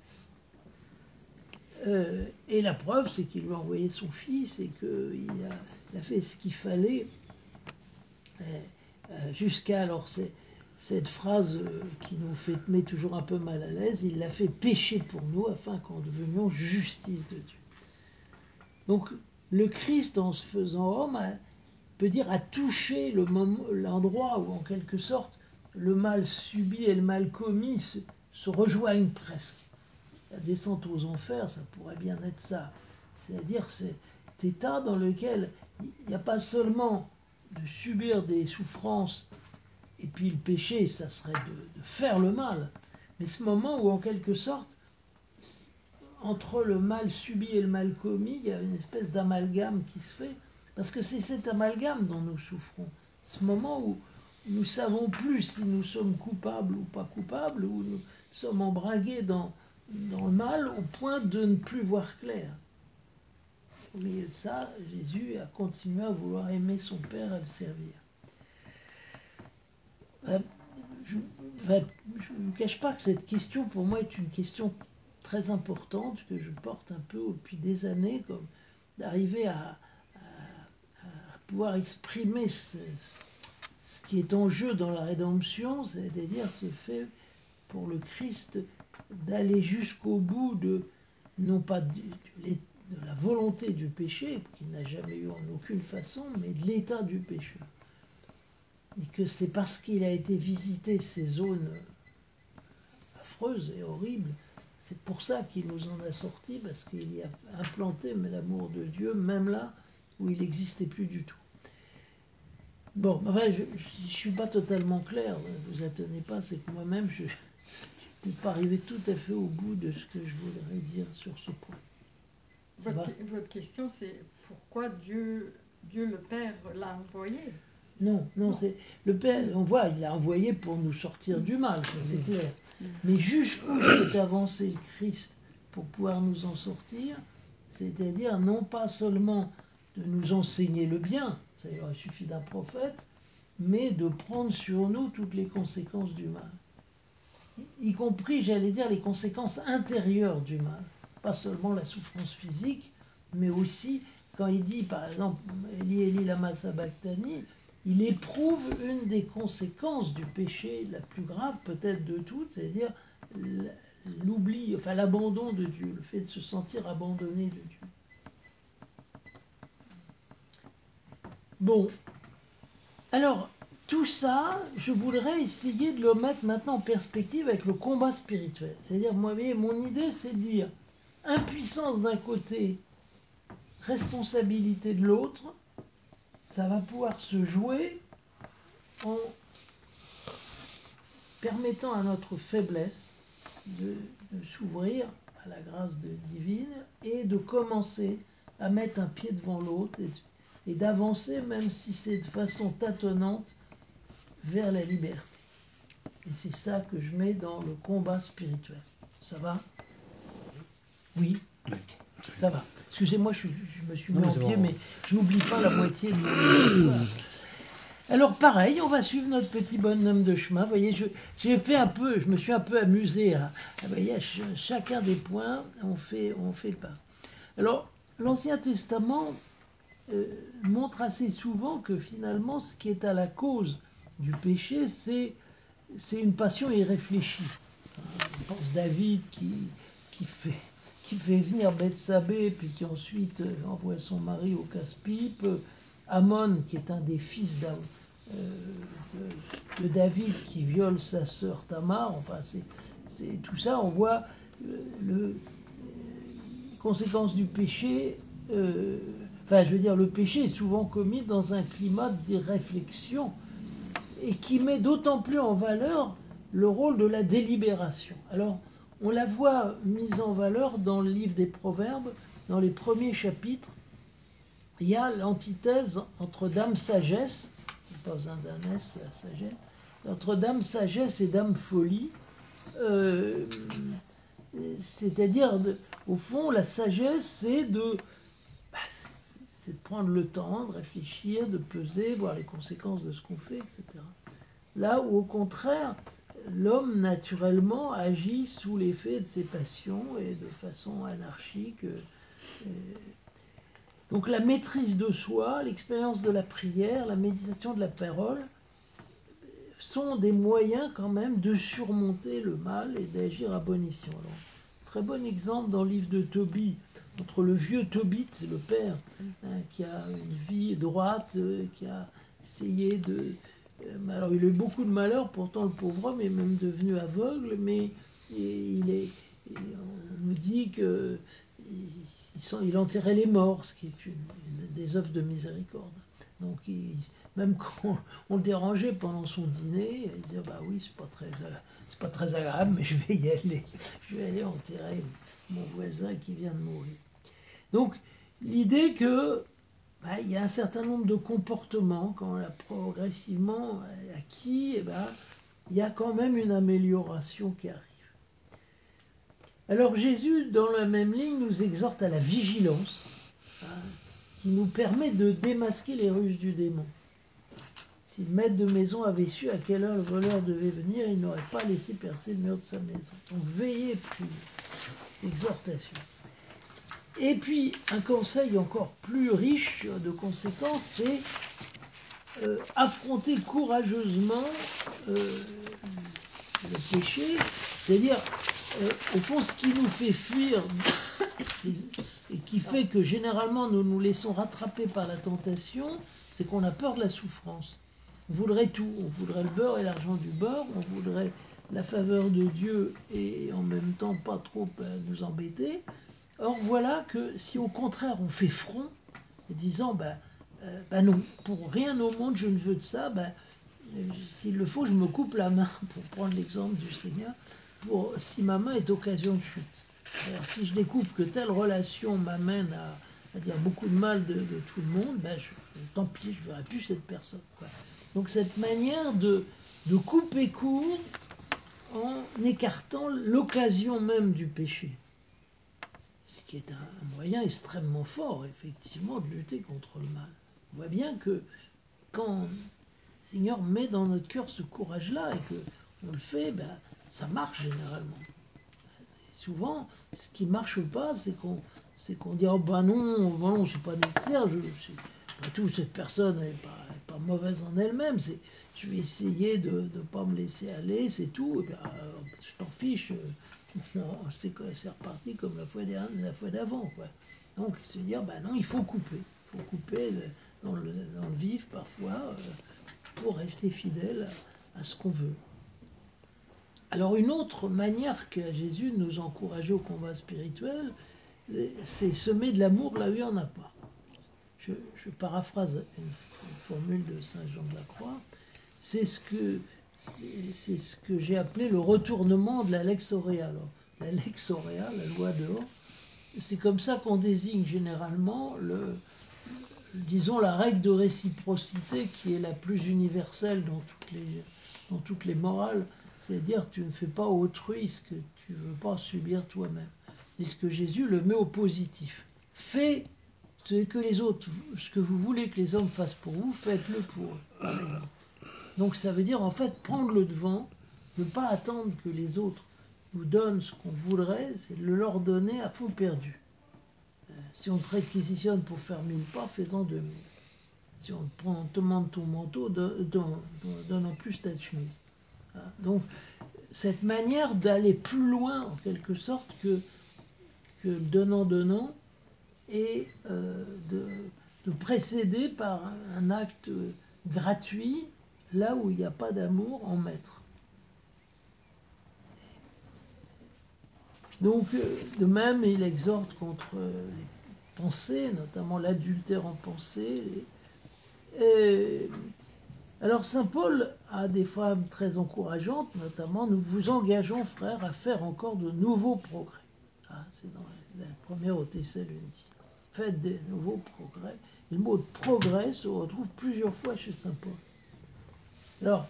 Et la preuve, c'est qu'il lui a envoyé son fils et qu'il a fait ce qu'il fallait jusqu'à... Alors cette phrase qui nous met toujours un peu mal à l'aise, il l'a fait pécher pour nous afin qu'en devenions justice de Dieu. Donc le Christ, en se faisant homme, peut dire a touché l'endroit où en quelque sorte le mal subi et le mal commis se rejoignent presque. La descente aux enfers, ça pourrait bien être ça. C'est-à-dire cet état dans lequel il n'y a pas seulement de subir des souffrances et puis le péché, ça serait de faire le mal, mais ce moment où en quelque sorte, entre le mal subi et le mal commis, il y a une espèce d'amalgame qui se fait, parce que c'est cet amalgame dont nous souffrons. Ce moment où nous ne savons plus si nous sommes coupables ou pas coupables, où nous sommes embringués dans le mal au point de ne plus voir clair. Mais ça, Jésus a continué à vouloir aimer son Père et le servir. Je ne vous cache pas que cette question, pour moi, est une question très importante que je porte un peu depuis des années, comme d'arriver à pouvoir exprimer ce qui est en jeu dans la rédemption, c'est-à-dire ce fait pour le Christ d'aller jusqu'au bout non pas de la volonté du péché, qu'il n'a jamais eu en aucune façon, mais de l'état du pécheur. Et que c'est parce qu'il a été visiter ces zones affreuses et horribles, c'est pour ça qu'il nous en a sortis, parce qu'il y a implanté l'amour de Dieu, même là où il n'existait plus du tout. Bon, enfin, je ne suis pas totalement clair, ne vous attendez pas, c'est que moi-même, je n'étais pas arrivé tout à fait au bout de ce que je voudrais dire sur ce point. Votre question, c'est pourquoi Dieu le Père l'a envoyé? Non, c'est le Père, on voit, il l'a envoyé pour nous sortir du mal, ça c'est clair. Mais jusqu'où s'est avancé le Christ pour pouvoir nous en sortir, c'est-à-dire non pas seulement de nous enseigner le bien, ça il suffit d'un prophète, mais de prendre sur nous toutes les conséquences du mal. Y compris, j'allais dire, les conséquences intérieures du mal. Pas seulement la souffrance physique, mais aussi, quand il dit, par exemple, Eli Eli lama sabachthani, il éprouve une des conséquences du péché la plus grave peut-être de toutes, c'est-à-dire l'oubli, enfin l'abandon de Dieu, le fait de se sentir abandonné de Dieu. Bon, alors tout ça, je voudrais essayer de le mettre maintenant en perspective avec le combat spirituel. C'est-à-dire, moi, vous voyez, mon idée, c'est de dire impuissance d'un côté, responsabilité de l'autre. Ça va pouvoir se jouer en permettant à notre faiblesse de s'ouvrir à la grâce divine et de commencer à mettre un pied devant l'autre et d'avancer, même si c'est de façon tâtonnante, vers la liberté. Et c'est ça que je mets dans le combat spirituel. Ça va? Oui? Ça va. Excusez-moi, je me suis mis en pied, mais je n'oublie pas la moitié de mon histoire. Alors pareil, on va suivre notre petit bonhomme de chemin. Vous voyez, je me suis un peu amusé à voyez, chacun des points, on fait pas. Alors, l'Ancien Testament montre assez souvent que finalement, ce qui est à la cause du péché, c'est une passion irréfléchie. On pense David qui fait venir Bethsabée, puis qui ensuite envoie son mari au casse-pipe. Amon, qui est un des fils de David, qui viole sa sœur Tamar. Enfin, c'est tout ça. On voit les conséquences du péché. Enfin, je veux dire, le péché est souvent commis dans un climat d'irréflexion et qui met d'autant plus en valeur le rôle de la délibération. Alors, on la voit mise en valeur dans le livre des Proverbes, dans les premiers chapitres. Il y a l'antithèse entre dame sagesse, pas besoin d'un S, la sagesse, entre dame sagesse et dame folie. C'est-à-dire, au fond, la sagesse, c'est de prendre le temps, de réfléchir, de peser, voir les conséquences de ce qu'on fait, etc. Là où, au contraire, l'homme, naturellement, agit sous l'effet de ses passions et de façon anarchique. Donc la maîtrise de soi, l'expérience de la prière, la méditation de la parole sont des moyens quand même de surmonter le mal et d'agir à bon escient. Alors, très bon exemple dans le livre de Tobie, entre le vieux Tobit, le père, qui a une vie droite, qui a essayé de... alors il a eu beaucoup de malheur, pourtant le pauvre homme est même devenu aveugle, mais on nous dit que il enterrait les morts, ce qui est une des œuvres de miséricorde. Donc même quand on le dérangeait pendant son dîner, il disait bah oui c'est pas très agréable, mais je vais y aller, je vais aller enterrer mon voisin qui vient de mourir. Donc l'idée que il y a un certain nombre de comportements quand on l'a progressivement acquis, il y a quand même une amélioration qui arrive. Alors Jésus, dans la même ligne, nous exhorte à la vigilance, qui nous permet de démasquer les ruses du démon. Si le maître de maison avait su à quelle heure le voleur devait venir, il n'aurait pas laissé percer le mur de sa maison. Donc veillez plus, exhortation. Et puis un conseil encore plus riche de conséquences, c'est affronter courageusement le péché, c'est-à-dire au fond ce qui nous fait fuir et qui fait que généralement nous nous laissons rattraper par la tentation, c'est qu'on a peur de la souffrance. On voudrait tout, on voudrait le beurre et l'argent du beurre, on voudrait la faveur de Dieu et en même temps pas trop nous embêter. Or voilà que si au contraire on fait front, disant non, pour rien au monde je ne veux de ça, s'il le faut je me coupe la main, pour prendre l'exemple du Seigneur, si ma main est occasion de chute. Alors, si je découvre que telle relation m'amène à dire beaucoup de mal de tout le monde, tant pis, je ne verrai plus cette personne. Quoi. Donc cette manière de couper court en écartant l'occasion même du péché. Ce qui est un moyen extrêmement fort, effectivement, de lutter contre le mal. On voit bien que quand le Seigneur met dans notre cœur ce courage-là et qu'on le fait, ça marche généralement. Souvent, ce qui ne marche pas, c'est qu'on dit « Oh non, c'est pas nécessaire, après tout, cette personne n'est pas mauvaise en elle-même, je vais essayer de ne pas me laisser aller, c'est tout, et je t'en fiche, c'est reparti comme la fois d'avant. Quoi. » Donc, se dire « non, il faut couper dans le vif parfois pour rester fidèle à ce qu'on veut. » Alors une autre manière qu'a Jésus de nous encourager au combat spirituel, c'est semer de l'amour là où il n'y en a pas. Je paraphrase une formule de Saint Jean de la Croix. C'est ce que j'ai appelé le retournement de la lex aurea. Alors, la lex aurea, la loi dehors, c'est comme ça qu'on désigne généralement disons la règle de réciprocité qui est la plus universelle dans toutes les morales. C'est-à-dire tu ne fais pas autrui ce que tu ne veux pas subir toi-même. Et ce que Jésus le met au positif. Faites ce que vous voulez que les hommes fassent pour vous, faites-le pour eux, pareillement. Donc ça veut dire en fait prendre le devant, ne pas attendre que les autres nous donnent ce qu'on voudrait, c'est de leur donner à fond perdu. Si on te réquisitionne pour faire 1000 pas, fais-en 2000. Si on te demande ton manteau, donne en plus ta chemise. Donc, cette manière d'aller plus loin, en quelque sorte, que le donnant-donnant, et de précéder par un acte gratuit, là où il n'y a pas d'amour, en maître. Donc, de même, il exhorte contre les pensées, notamment l'adultère en pensée. Alors saint Paul a des femmes très encourageantes, notamment « Nous vous engageons, frères, à faire encore de nouveaux progrès. » C'est dans la première aux Thessaloniciens. Faites des nouveaux progrès. Et le mot de progrès se retrouve plusieurs fois chez saint Paul. Alors,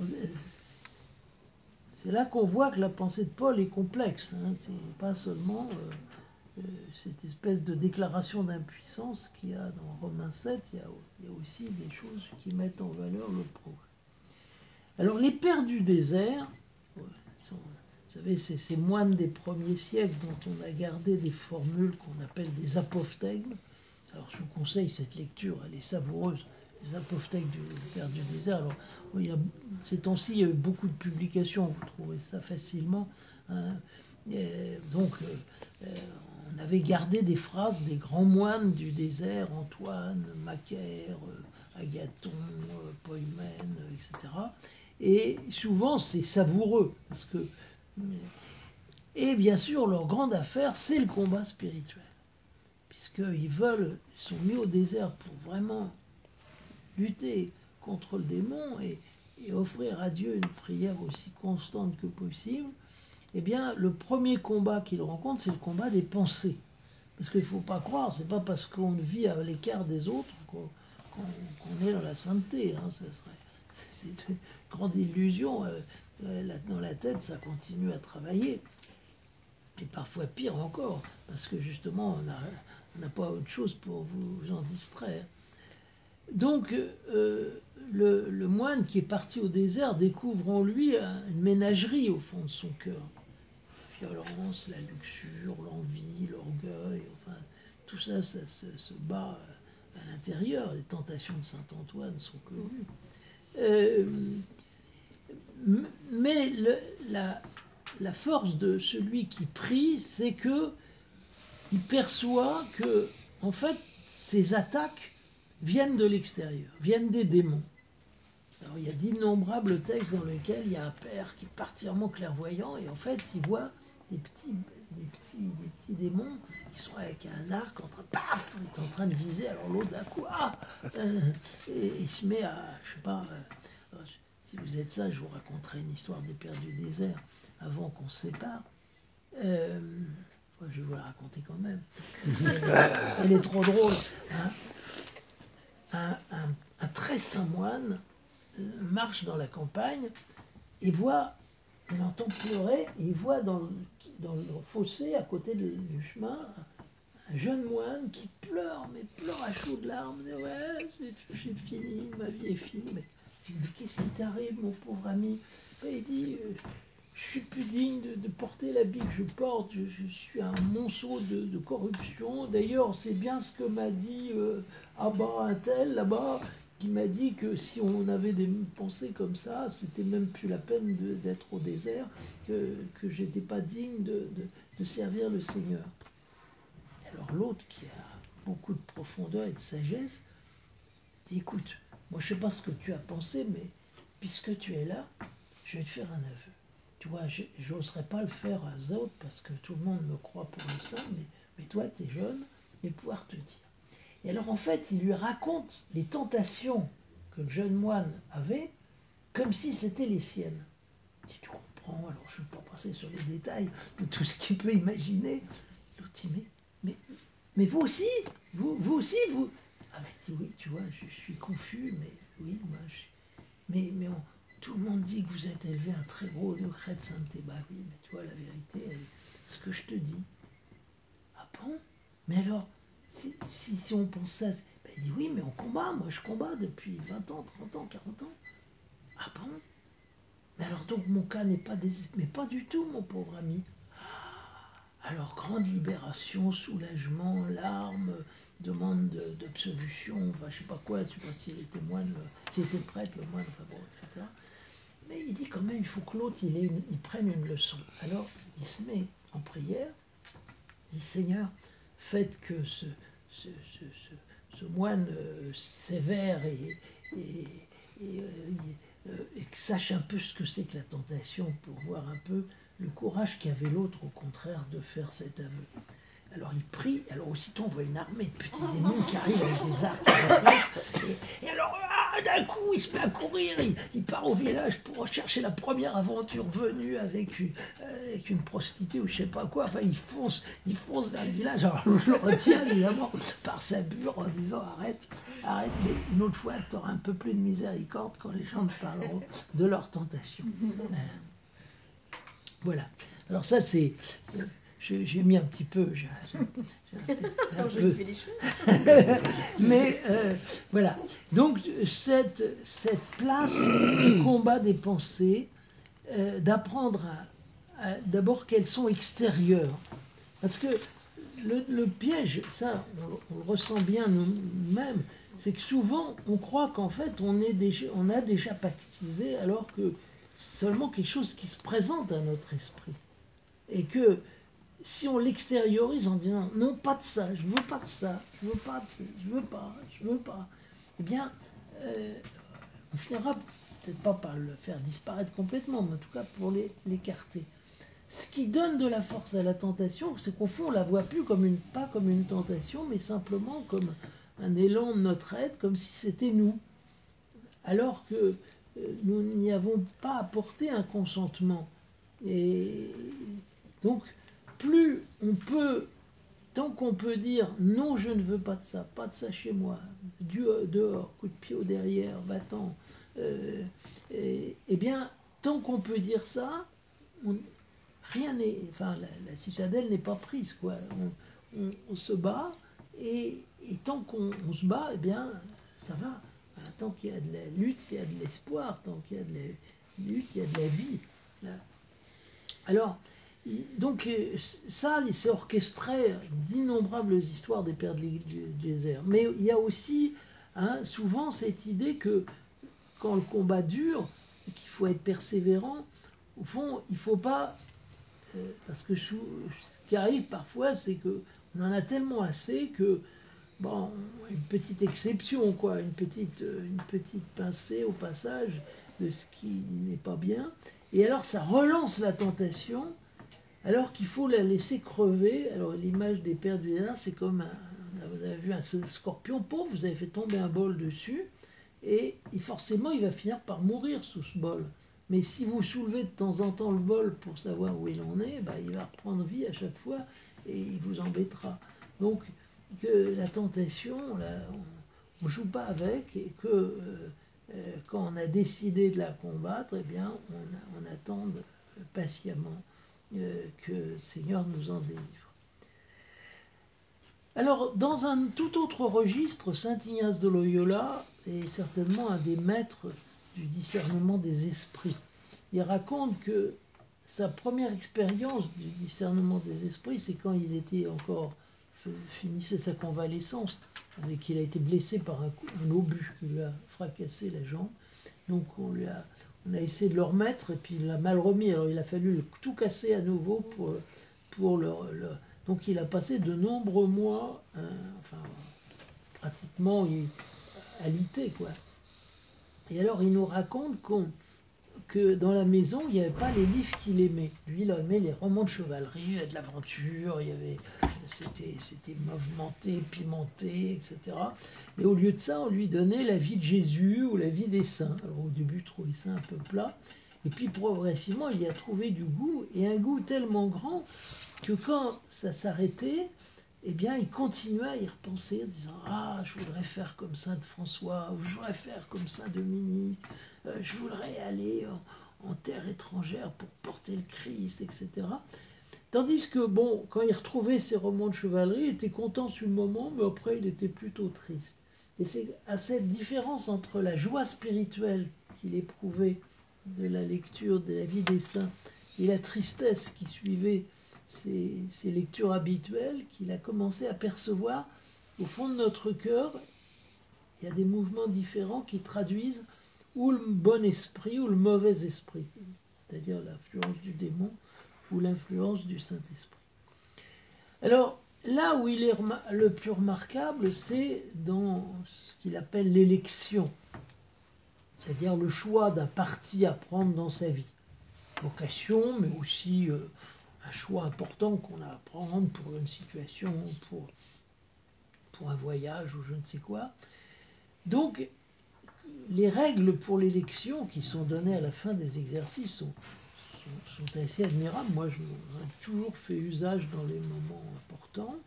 c'est là qu'on voit que la pensée de Paul est complexe. C'est pas seulement cette espèce de déclaration d'impuissance qu'il y a dans Romains 7, il y a aussi des choses qui mettent en valeur le progrès. Alors les pères du désert, vous savez, c'est ces moines des premiers siècles dont on a gardé des formules qu'on appelle des apophthegmes. Alors je vous conseille cette lecture, elle est savoureuse. les apophthegmes du Père du désert. Alors, ces temps-ci, il y a eu beaucoup de publications, vous trouvez ça facilement. Hein. Donc, on avait gardé des phrases des grands moines du désert, Antoine, Macaire, Agathon, Poïmen, etc. Et souvent, c'est savoureux, parce que... Et bien sûr, leur grande affaire, c'est le combat spirituel. Puisqu'ils sont mis au désert pour vraiment lutter contre le démon et offrir à Dieu une prière aussi constante que possible. Eh bien, le premier combat qu'ils rencontrent, c'est le combat des pensées. Parce qu'il ne faut pas croire, c'est pas parce qu'on vit à l'écart des autres qu'on est dans la sainteté. Hein, c'est une grande illusion. Dans la tête, ça continue à travailler. Et parfois pire encore, parce que justement, on n'a pas autre chose pour vous en distraire. Donc, le moine qui est parti au désert découvre en lui une ménagerie au fond de son cœur. La violence, la luxure, l'envie, l'orgueil, enfin, tout ça, ça se bat à l'intérieur. Les tentations de saint Antoine sont connues. Mais la force de celui qui prie, c'est que il perçoit que, en fait, ces attaques viennent de l'extérieur, viennent des démons. Alors, il y a d'innombrables textes dans lesquels il y a un père qui est particulièrement clairvoyant et en fait, il voit des petits démons qui sont avec un arc paf, il est en train de viser, alors l'autre d'un coup, et il se met à, je sais pas, si vous êtes ça, je vous raconterai une histoire des pères du désert avant qu'on se sépare. Je vais vous la raconter quand même. Elle est trop drôle. Hein. Un très saint moine marche dans la campagne et il entend pleurer, et il voit dans le fossé, à côté du chemin, un jeune moine qui pleure, mais pleure à chaudes larmes. Ouais, j'ai fini, ma vie est finie. Mais qu'est-ce qui t'arrive, mon pauvre ami? Il dit, je suis plus digne de porter l'habit que je porte, je suis un monceau de corruption. D'ailleurs, c'est bien ce que m'a dit un tel là-bas, qui m'a dit que si on avait des pensées comme ça, c'était même plus la peine d'être au désert, que j'étais pas digne de servir le Seigneur. Alors l'autre, qui a beaucoup de profondeur et de sagesse, dit, écoute, moi je sais pas ce que tu as pensé, mais puisque tu es là, je vais te faire un aveu. Tu vois, je n'oserais pas le faire aux autres parce que tout le monde me croit pour le saint, mais toi, tu es jeune, et pouvoir te dire. Et alors, en fait, il lui raconte les tentations que le jeune moine avait, comme si c'était les siennes. Si tu comprends, alors je ne vais pas passer sur les détails de tout ce qu'il peut imaginer. L'autre dit, mais vous aussi, vous aussi, vous... Ah ben, dit, oui, tu vois, je suis confus, mais oui, moi, mais tout le monde dit que vous êtes élevé à un très gros degré de sainteté. Bah oui, mais tu vois, la vérité, ce que je te dis. Ah bon? Mais alors, si on pense ça, ben, il dit oui, mais on combat, moi je combats depuis 20 ans, 30 ans, 40 ans. Ah bon? Mais alors donc mon cas n'est pas mais pas du tout, mon pauvre ami. Alors, grande libération, soulagement, larmes, demande d'absolution, enfin je sais pas quoi, je sais pas s'il était moine, s'il était prêtre, le moine, enfin bon, etc. Mais il dit quand même, il faut que l'autre, il prenne une leçon. Alors, il se met en prière, dit, Seigneur, faites que ce moine sévère et sache un peu ce que c'est que la tentation, pour voir un peu le courage qu'avait l'autre, au contraire, de faire cet aveu. Alors il prie, alors aussitôt on voit une armée de petits démons qui arrivent avec des arcs, et alors d'un coup il se met à courir, il part au village pour rechercher la première aventure venue avec une prostituée ou je sais pas quoi, enfin il fonce vers le village, alors je le retiens évidemment par sa bure en disant arrête, mais une autre fois tu auras un peu plus de miséricorde quand les gens te parleront de leur tentation. Voilà, alors ça c'est... J'ai mis un petit peu, mais voilà. Donc cette place du combat des pensées, d'apprendre d'abord qu'elles sont extérieures, parce que le piège, ça on le ressent bien nous-mêmes, c'est que souvent on croit qu'en fait on a déjà pactisé alors que c'est seulement quelque chose qui se présente à notre esprit. Et que si on l'extériorise en disant non, pas de ça, je veux pas de ça, je veux pas de ça, je veux pas, eh bien, on finira peut-être pas par le faire disparaître complètement, mais en tout cas pour l'écarter. Ce qui donne de la force à la tentation, c'est qu'au fond, on la voit plus pas comme une tentation, mais simplement comme un élan de notre être, comme si c'était nous. Alors que nous n'y avons pas apporté un consentement. Et donc, plus on peut, tant qu'on peut dire non, je ne veux pas de ça chez moi, dehors, coup de pied au derrière, va-t'en, eh bien, tant qu'on peut dire ça, rien n'est, enfin, la citadelle n'est pas prise, quoi. On se bat, et tant qu'on se bat, eh bien, ça va. Tant qu'il y a de la lutte, il y a de l'espoir. Tant qu'il y a de la lutte, il y a de la vie. Alors, donc, ça, il s'est orchestré d'innombrables histoires des pères du désert. Mais il y a aussi souvent cette idée que quand le combat dure, qu'il faut être persévérant, au fond, il ne faut pas... parce que ce qui arrive parfois, c'est qu'on en a tellement assez que, bon, une petite exception, quoi, une petite pincée au passage de ce qui n'est pas bien. Et alors, ça relance la tentation, alors qu'il faut la laisser crever. Alors, l'image des pères du désert, c'est comme vous avez vu un scorpion pauvre, vous avez fait tomber un bol dessus, et forcément, il va finir par mourir sous ce bol. Mais si vous soulevez de temps en temps le bol pour savoir où il en est, bah, il va reprendre vie à chaque fois et il vous embêtera. Donc, que la tentation, là, on ne joue pas avec, et que quand on a décidé de la combattre, eh bien, on attend patiemment que le Seigneur nous en délivre. Alors, dans un tout autre registre, saint Ignace de Loyola est certainement un des maîtres du discernement des esprits. Il raconte que sa première expérience du discernement des esprits, c'est quand il était encore finissait sa convalescence, et qu'il a été blessé par un obus qui lui a fracassé la jambe. Donc on a essayé de le remettre, et puis il l'a mal remis. Alors il a fallu tout casser à nouveau pour donc il a passé de nombreux mois, enfin pratiquement alité, quoi. Et alors il nous raconte que dans la maison, il n'y avait pas les livres qu'il aimait. Lui, il aimait les romans de chevalerie, il y avait de l'aventure, c'était mouvementé, pimenté, etc. Et au lieu de ça, on lui donnait la vie de Jésus ou la vie des saints. Alors au début, il trouvait ça un peu plat. Et puis progressivement, il y a trouvé du goût, et un goût tellement grand que quand ça s'arrêtait, eh bien, il continuait à y repenser en disant « Ah, je voudrais faire comme Saint François, ou je voudrais faire comme Saint Dominique, je voudrais aller en terre étrangère pour porter le Christ, etc. » Tandis que, bon, quand il retrouvait ses romans de chevalerie, il était content sur le moment, mais après, il était plutôt triste. Et c'est à cette différence entre la joie spirituelle qu'il éprouvait de la lecture de la vie des saints et la tristesse qui suivait ces lectures habituelles, qu'il a commencé à percevoir au fond de notre cœur, il y a des mouvements différents qui traduisent ou le bon esprit ou le mauvais esprit, c'est-à-dire l'influence du démon ou l'influence du Saint-Esprit. Alors, là où il est le plus remarquable, c'est dans ce qu'il appelle l'élection, c'est-à-dire le choix d'un parti à prendre dans sa vie. Vocation, mais aussi un choix important qu'on a à prendre pour une situation, pour un voyage ou je ne sais quoi. Donc, les règles pour l'élection qui sont données à la fin des exercices sont assez admirables. Moi, j'en ai toujours fait usage dans les moments importants.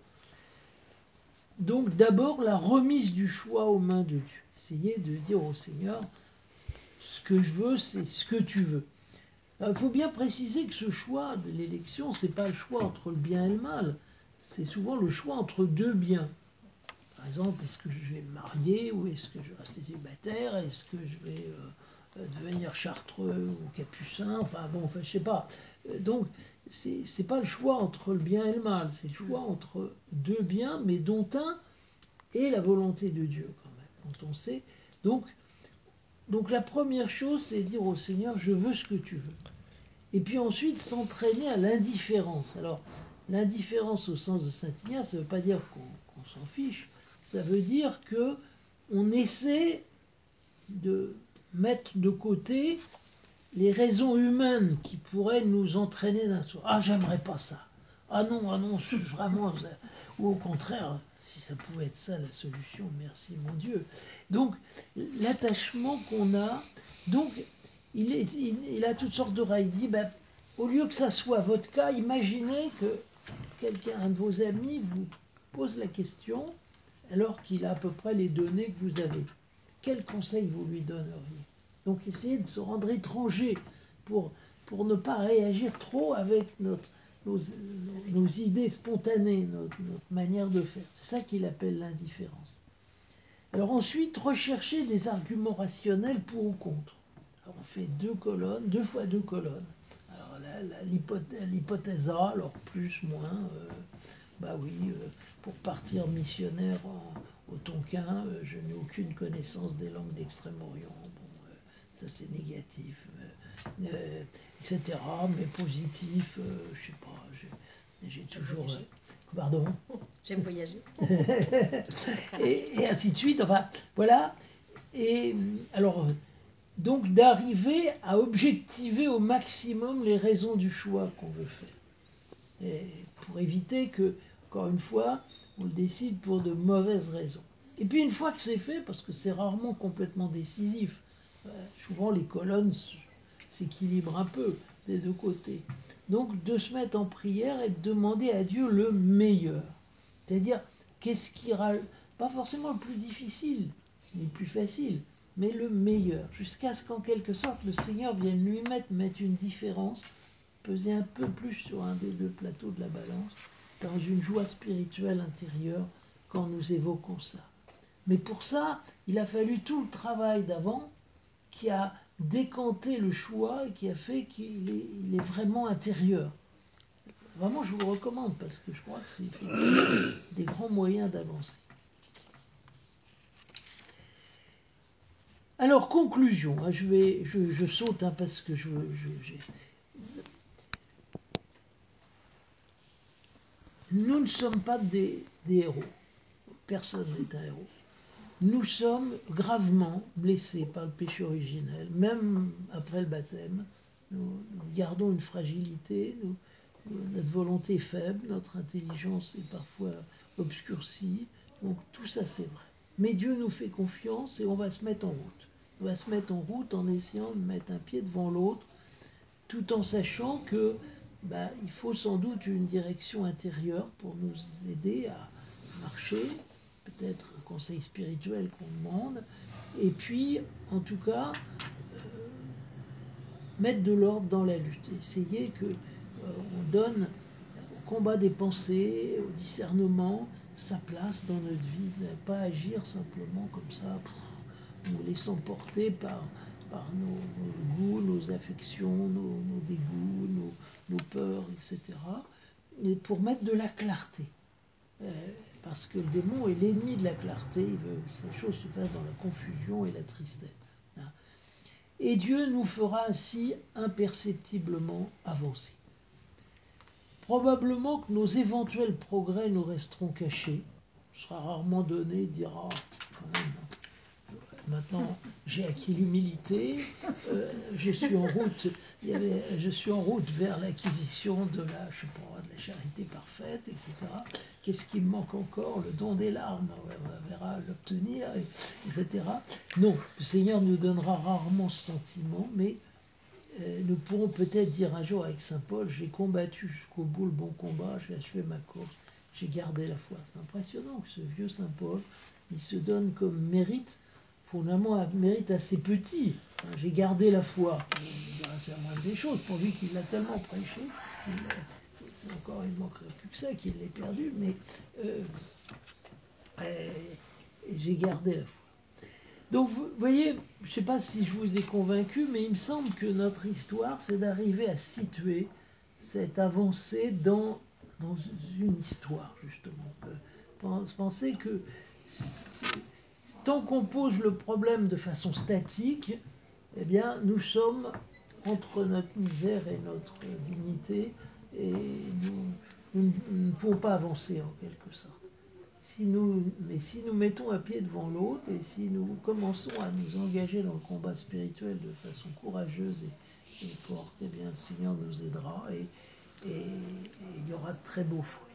Donc, d'abord, la remise du choix aux mains de Dieu. Essayez de dire au Seigneur, ce que je veux, c'est ce que tu veux. Il faut bien préciser que ce choix de l'élection, ce n'est pas le choix entre le bien et le mal. C'est souvent le choix entre deux biens. Par exemple, est-ce que je vais me marier ou est-ce que je vais rester célibataire? Est-ce que je vais devenir chartreux ou capucin? Enfin bon, je sais pas. Donc, c'est pas le choix entre le bien et le mal. C'est le choix entre deux biens, mais dont un est la volonté de Dieu quand même. quand on sait. Donc la première chose, c'est dire au Seigneur, je veux ce que tu veux. Et puis ensuite, s'entraîner à l'indifférence. Alors, l'indifférence au sens de Saint Ignace, ça ne veut pas dire qu'on s'en fiche, ça veut dire que on essaie de mettre de côté les raisons humaines qui pourraient nous entraîner d'un soir. Ah, j'aimerais pas ça. Ah non, je suis vraiment... Ou au contraire, si ça pouvait être ça la solution, merci mon Dieu. Donc, l'attachement qu'on a, donc, il a toutes sortes de rats. Il dit, ben, au lieu que ça soit votre cas, imaginez que un de vos amis vous pose la question, alors qu'il a à peu près les données que vous avez. Quel conseil vous lui donneriez? Donc essayez de se rendre étranger pour ne pas réagir trop avec nos idées spontanées, notre manière de faire. C'est ça qu'il appelle l'indifférence. Alors ensuite, rechercher des arguments rationnels pour ou contre. Alors on fait 2 colonnes, 2 fois 2 colonnes. Alors l'hypothèse A, alors plus, moins, bah oui, pour partir missionnaire au Tonkin, je n'ai aucune connaissance des langues d'Extrême-Orient. Bon, ça c'est négatif, etc. Mais positif, je sais pas, j'ai toujours... pardon. J'aime voyager. et ainsi de suite, enfin, voilà. Et alors, donc d'arriver à objectiver au maximum les raisons du choix qu'on veut faire. Et pour éviter que, encore une fois, on le décide pour de mauvaises raisons. Et puis une fois que c'est fait, parce que c'est rarement complètement décisif, souvent les colonnes s'équilibrent un peu des deux côtés. Donc de se mettre en prière et de demander à Dieu le meilleur. C'est-à-dire, qu'est-ce qui pas forcément le plus difficile, ni le plus facile, mais le meilleur, jusqu'à ce qu'en quelque sorte le Seigneur vienne lui mettre une différence, peser un peu plus sur un des 2 plateaux de la balance, dans une joie spirituelle intérieure quand nous évoquons ça. Mais pour ça, il a fallu tout le travail d'avant qui a décanté le choix et qui a fait qu'il est vraiment intérieur. Vraiment, je vous le recommande parce que je crois que c'est effectivement des grands moyens d'avancer. Alors, conclusion, hein, je saute parce que nous ne sommes pas des héros. Personne n'est un héros. Nous sommes gravement blessés par le péché originel, même après le baptême. Nous gardons une fragilité, notre volonté est faible, notre intelligence est parfois obscurcie. Donc tout ça c'est vrai. Mais Dieu nous fait confiance et on va se mettre en route. On va se mettre en route en essayant de mettre un pied devant l'autre, tout en sachant que il faut sans doute une direction intérieure pour nous aider à marcher, peut-être un conseil spirituel qu'on demande, et puis en tout cas mettre de l'ordre dans la lutte, essayer que on donne au combat des pensées, au discernement, sa place dans notre vie, ne pas agir simplement comme ça, nous laissant porter par nos goûts, nos affections, nos dégoûts, nos peurs, etc. Et pour mettre de la clarté. Parce que le démon est l'ennemi de la clarté, il veut que ces choses se fassent dans la confusion et la tristesse. Et Dieu nous fera ainsi imperceptiblement avancer. Probablement que nos éventuels progrès nous resteront cachés. Ce sera rarement donné de dire quand même, maintenant j'ai acquis l'humilité, je suis en route vers l'acquisition de la charité parfaite, etc. Qu'est-ce qui me manque encore? Le don des larmes, on verra l'obtenir, etc. Non, le Seigneur nous donnera rarement ce sentiment, mais nous pourrons peut-être dire un jour avec Saint Paul, j'ai combattu jusqu'au bout le bon combat, j'ai achevé ma course, j'ai gardé la foi. C'est impressionnant que ce vieux Saint Paul, il se donne comme mérite, fondamentalement un mérite assez petit. J'ai gardé la foi. C'est la moindre des choses, pourvu qu'il l'a tellement prêché, c'est encore, il ne manquerait plus que ça qu'il l'ait perdu, mais j'ai gardé la foi. Donc, vous voyez, je ne sais pas si je vous ai convaincu, mais il me semble que notre histoire, c'est d'arriver à situer cette avancée dans une histoire, justement. Pensez que c'est tant qu'on pose le problème de façon statique, eh bien, nous sommes entre notre misère et notre dignité, et nous ne pouvons pas avancer en quelque sorte. Mais si nous mettons un pied devant l'autre, et si nous commençons à nous engager dans le combat spirituel de façon courageuse et forte, eh bien, le Seigneur nous aidera, et il y aura de très beaux fruits.